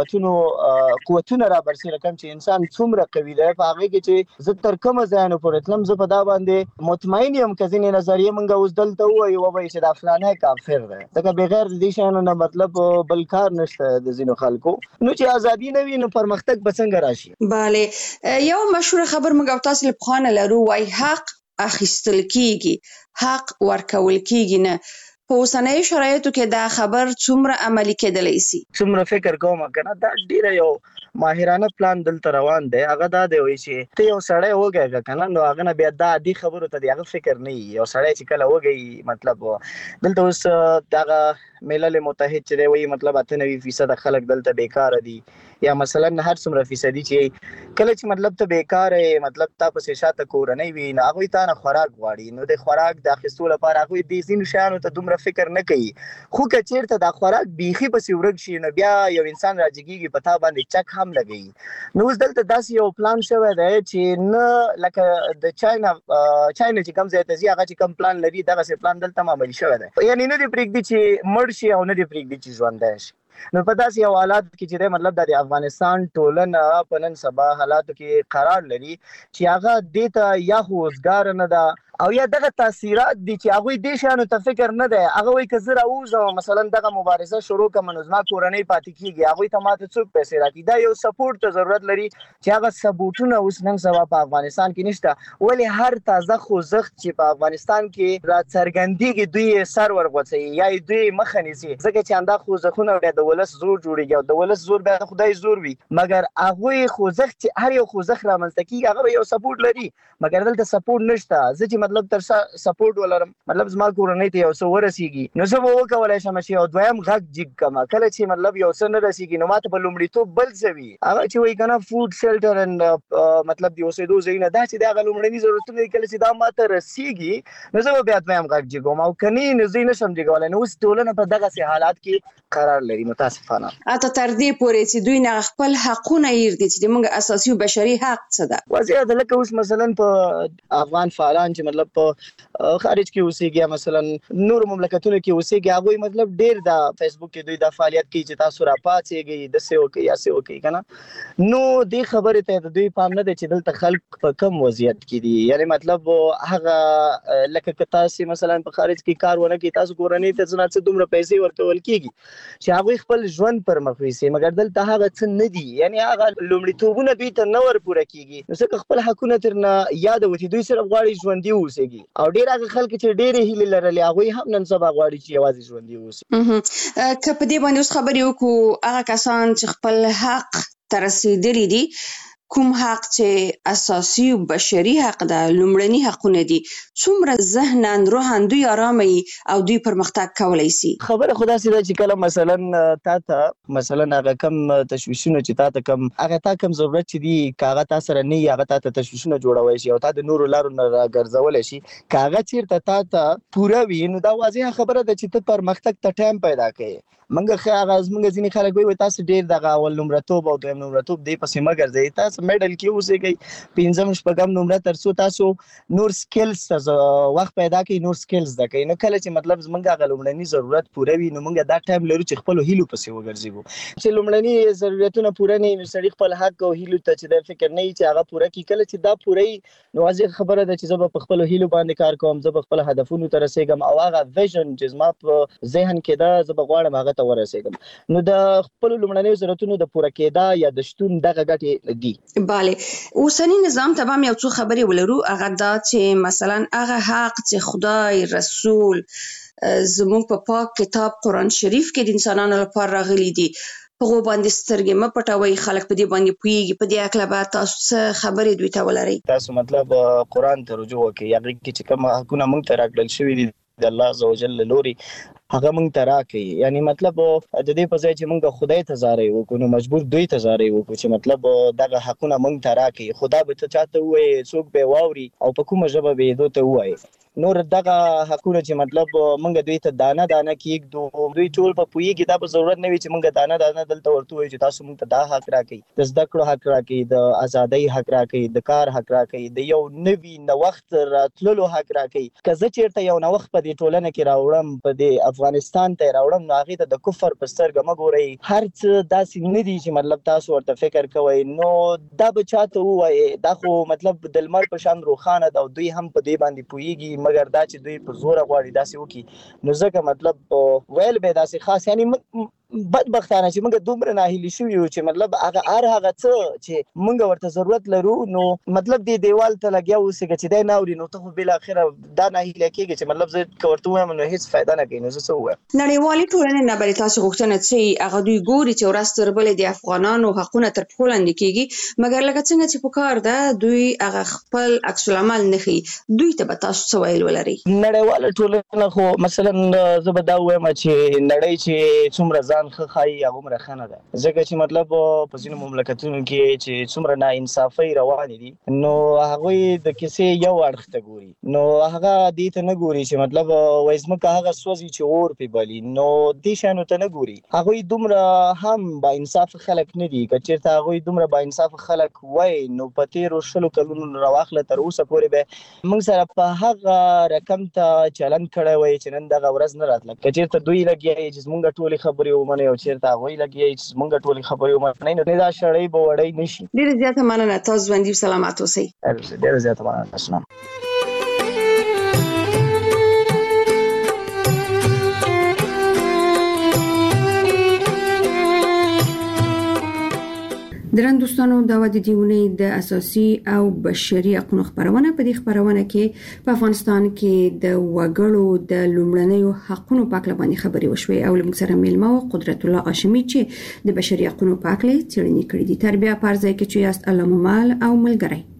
قوتونو را برسېره کوم چې انسان څومره قوي دی په هغه کې چې زه تر کومه ځای نه پورې تلم زه په دا باندې مطمئن یم که ځینې نظریې موږ اوس دلته ووایو چې دا فلانی کافر دی ځکه بغیر د دې شیانو نه مطلب بل کار نشته د ځینو خلکو نو چې ازادي نه وي نو پرمختګ به څنګه راشي. بله یو مشهور خبر موږ تاسو له پخوانه لرو وای حق اخیستل کیږي حق ورکول کیږي نه په اوسنیو شرایطو کې دا خبر څومره عملي کېدلی شي؟ څومره فکر کوم کنه دا ډیره یو ماهرانه پلان دلته روان دی هغه دا دی وایي چې ته یو سړی وګورې کنه نو هغه نه بیا دا عادي خبرو ته دی هغه فکر نه یو سړی چې کله وګوري مطلب دلته اوس دغه ملل متحد چې دی وایي مطلب 98% خلک دلته بیکاره دي یا مثلا هر څومره فیصدي چې کله چې مطلب ته بیکاره مطلب تا پسې شاته کورنۍ وي نو هغوی تا نه خوراک غواړي نو د خوراک د اخیستو لپاره هغوی دې ځینو شیانو ته دومره فکر نه کوي خو که چېرته دا خوراک بیخي پسې ورک شي نو بیا یو انسان راجګېږي په تا باندې چک هم لګوي نو اوس دلته داسې یو پلان شوی دی چې نه لکه د چاینا چې کوم ځای ته ځي هغه چې کوم پلان لري دغسې پلان دلته هم عملي شوی دی یعنې نه دې پرېږدي چې مړ شي او نه دې پرېږدي چې ژوندی شي نو په داسې یو حالات کې چې مطلب د افغانستان ټولنه په نن سبا حالاتو کې قرار لري چې هغه دې ته یا خو اوزګاره نه ده او یا دغه تاثیرات دي چې هغوی دې شیانو ته فکر نه دی هغه وایي که زه راووځم مثلا دغه مبارزه شروع کړم نو زما کورنۍ پاتې کېږي هغوی ته ماته څوک پیسې راکړي دا یو سپورټ ته ضرورت لري چې هغه ثبوتونه اوس نن سبا په افغانستان کې نشته ولې هر تازه خوځښت چې په افغانستان کې راڅرګندېږي دوی یې سر ورغوڅوي یا یې دوی مخه نیسي ځکه چې همدا خوځښتونه بیا د ولس زور جوړېږي او د ولس زور بیا د خدای زور وي مګر هغوی خوځښت چې هر یو خوځښت رامنځته کېږي هغه به یو سپورټ لري مګر دلته سپورټ نشته زه چې مطلب تر سپورټ ولرم مطلب زما کورنۍ ته یو څه ورسیږي نو زه به وکولی شم چې یو دویم غږ جګ کړم کله چې مطلب یو څه نه رسیږي نو ماته په لومړیتوب بل څه وي هغه چې وایي که نه فوډ شیلټر اینډ مطلب د اوسېدو ځایونه دا چې د هغه لومړني ضرورتونه دي کله چې دا ماته رسیږي نو زه به بیا دویم غږ جګوم او که نه نو زه یې نشم جګولی نو اوس ټولنه په دغسې حالات کې قرار لري متاسفانه حتی تر دې پورې چې دوی نه خپل حقونه یېردي چې زموږ اساسي او بشري حق څه ده واضح ده لکه اوس مثلا په افغان فعالان چې مطلب په خارج کې اوسېږي مثلا نور مملکتونو کې اوسېږي هغوی مطلب ډېر د فیسبوک کې دوی دا فعالیت کوي چې تاسو راپاڅېږئ داسې وکړئ یاسې وکړئ که نه نو دې خبرې ته د دوی پام نه دی چې دلته خلک په کم وضعیت کې دي یعنې مطلب هغه لکه که تاسې مثلا په خارج کې کار ونه کړئ تاسو کورنۍ ته څه نه څه دومره پیسې ورکول کېږي چې هغوی خپل ژوند پر مخ ویسي مګر دلته هغه څه نه دي یعنې هغه لومړیتوبونه دوی ته نه ورپوره کېږي نو ځکه خپل حقونه ترنه یاده وي چې دوی صرف غواړي ژوندي اوسېږي او ډېر هغه خلک چې ډېرې هیلې لرلې هغوی هم نن سبا غواړي چې یوازې ژوندي اوسي که په دې باندې اوس خبرې وکړو هغه کسان چې خپل حق ته رسېدلي دي کوم حق چې اساسي او بشري حق ده لومړني حقونه دي څومره ذهناً روحاً دوی آرامه او دوی پرمختګ کولی شي خبره خو داسې ده چې کله مثلا تا ته مثلا هغه کم تشویشونه چې تا ته کم هغه تا کم ضرورت چې دي که هغه تا سره نه وي هغه تا ته تشویشونه جوړولی شي او تا د نورو لارو نه راګرځولی شي که هغه چېرته تا ته پوره وي نو دا واضحه خبره ده چې ته پرمختګ ته ټایم پیدا کوې زموږ ځینې خلک وایي تاسو ډېر دغه اول نمرتوب او دویم نمرتوب دې پسې مه ګرځئ تاسو میډل کې اوسېږئ پنځم شپږم نمره تر څو تاسو نور سکلز ته وخت پیدا کړئ نور سکلز زده کړئ نو کله چې مطلب زموږ هغه لومړني ضرورت پوره وي نو موږ دا ټایم لرو چې خپلو هیلو پسې وګرځېږو چې لومړني ضرورتونه پوره نه وي نو سړي خپل حق او هیلو ته چې د فکر نه وي چې هغه پوره کړي کله چې دا پوره وي نو واضح خبره ده چې زه به په خپلو هیلو باندې کار کوم زه به خپلو هدفونو ته رسېږم او هغه ویژن چې زما په ذهن کې ده زه به غواړم هغه ته ورسېږم نو د خپلو لومړنیو ضرورتونو د پوره کېدا یا د شتون دغه ګټې دي بله اوسني نظام ته هم یو څو خبرې ولرو هغه دا چې مثلا هغه حق چې خدای رسول زموږ په پاک کتاب قرآن شریف کې د انسانانو لپاره راغلي دي په هغو باندې سترګې مه پټوئ خلک په دې باندې پوهېږي په دې هکله به تاسو څه خبرې دوی ته ولرئ تاسو مطلب قرآن ته رجوع وکړئ هغې کې چې کوم حقونه موږ ته راکړل شوي دي د الله عزوجل له لوري هغه موږ ته راکړي یعنی مطلب د دې په ځای چې موږ خدای ته زارۍ وکړو نو مجبور دوی ته زارۍ وکړو چې مطلب دغه حقونه موږ ته راکړي خدا به ته چاته ووایي څوک به یې واوري او په کومه ژبه به یې دوی ته ووایي نور دغه حقونه چې مطلب مونږ دوی ته دانه کېږدو دوی ټول په پوهیږي دا په ضرورت نه وي چې مونږ دانه دلته ورته وایو چې تاسو مونږ ته دا حق راکړئ د زده کړو حق راکړئ د ازادۍ حق راکړئ د کار حق راکړئ د یو نوي نوښت راتللو حق راکړئ که زه چیرته یو نوښت په دې ټولنه کې راوړم په دې افغانستان ته راوړم نو هغې ته د کفر په سترګه مه ګورئ هر څه داسې نه دي چې مطلب تاسو ورته فکر کوئ نو دا به چاته ووایي دا خو مطلب د لمر په شان روښانه ده او دوی هم په دې باندې پوهیږي مګر دا چې دوی په زوره غواړي داسې وکړي نو ځکه مطلب ویل به داسې خاص یعنی بدبختانه چې موږ دومره ناهیلي شو یو چې مطلب هغه څه چې موږ ورته ضرورت لرو نو مطلب دې دیوال ته لګیا اوسېږي چې دا ناوري نو ته خو بل اخره دا ناهیلي کېږي چې مطلب زه کوړته وایم نو هیڅ فائدہ نه کوي نو څه ووایم نړیوالې ټولنې نه بل تاسو غوښتنه چې هغه دوی ګوري چې ورځ تر بلې د افغانانو حقونه تر پښو لاندې کېږي مګر لکه څنګه چې په کار ده دوی هغه خپل عکس العمل نه ښيي دوی ته به تاسو څه ویل ولري نړیواله ټولنه خو مثلا زه به دا وایم چې نړۍ چې څومره ځان خایي هغه عمره خنه ده ځکه چې مطلب په ځینو مملکتونو کې چې څومره ناانصافي روانې دي نو هغه د کیسې یو اړخ ته ګوري نو هغه دې ته نه ګوري چې مطلب وایزمکه هغه سوځي چې اور په بلی نو دې شانو ته نه ګوري هغه دومره هم با انصاف خلک نه دي کچېرته هغه دومره با انصاف خلک وای نو په تیرو شلو کلونو راواخله تر اوسه پورې به موږ سره په هغه رقم ته چلن کړی وای چې نن دغه ورځ نه راتله کچېرته دوی لګي چې موږ ټولې خبرې ومنو او چیرته هغه لګي چې موږ ټولې خبرې ومنو نو دا شړې به وړې نشي ډېر زیاته مننه تاسو ژوندۍ سلامات اوسئ ډېر زیاته مننه اسلام درن دوستانو دا د دیونې د اساسي او بشري حقوقو خبرونه په دې خبرونه کې په افغانستان کې د وګړو د لومړنیو حقوقو په اړه باندې خبري وشوي او موږ سره میلمه قدرت الله هاشمي چې د بشري حقوقو په اړه څېړنې کړې دي تربیه پرځای کې چې یاست علامه مال او ملګری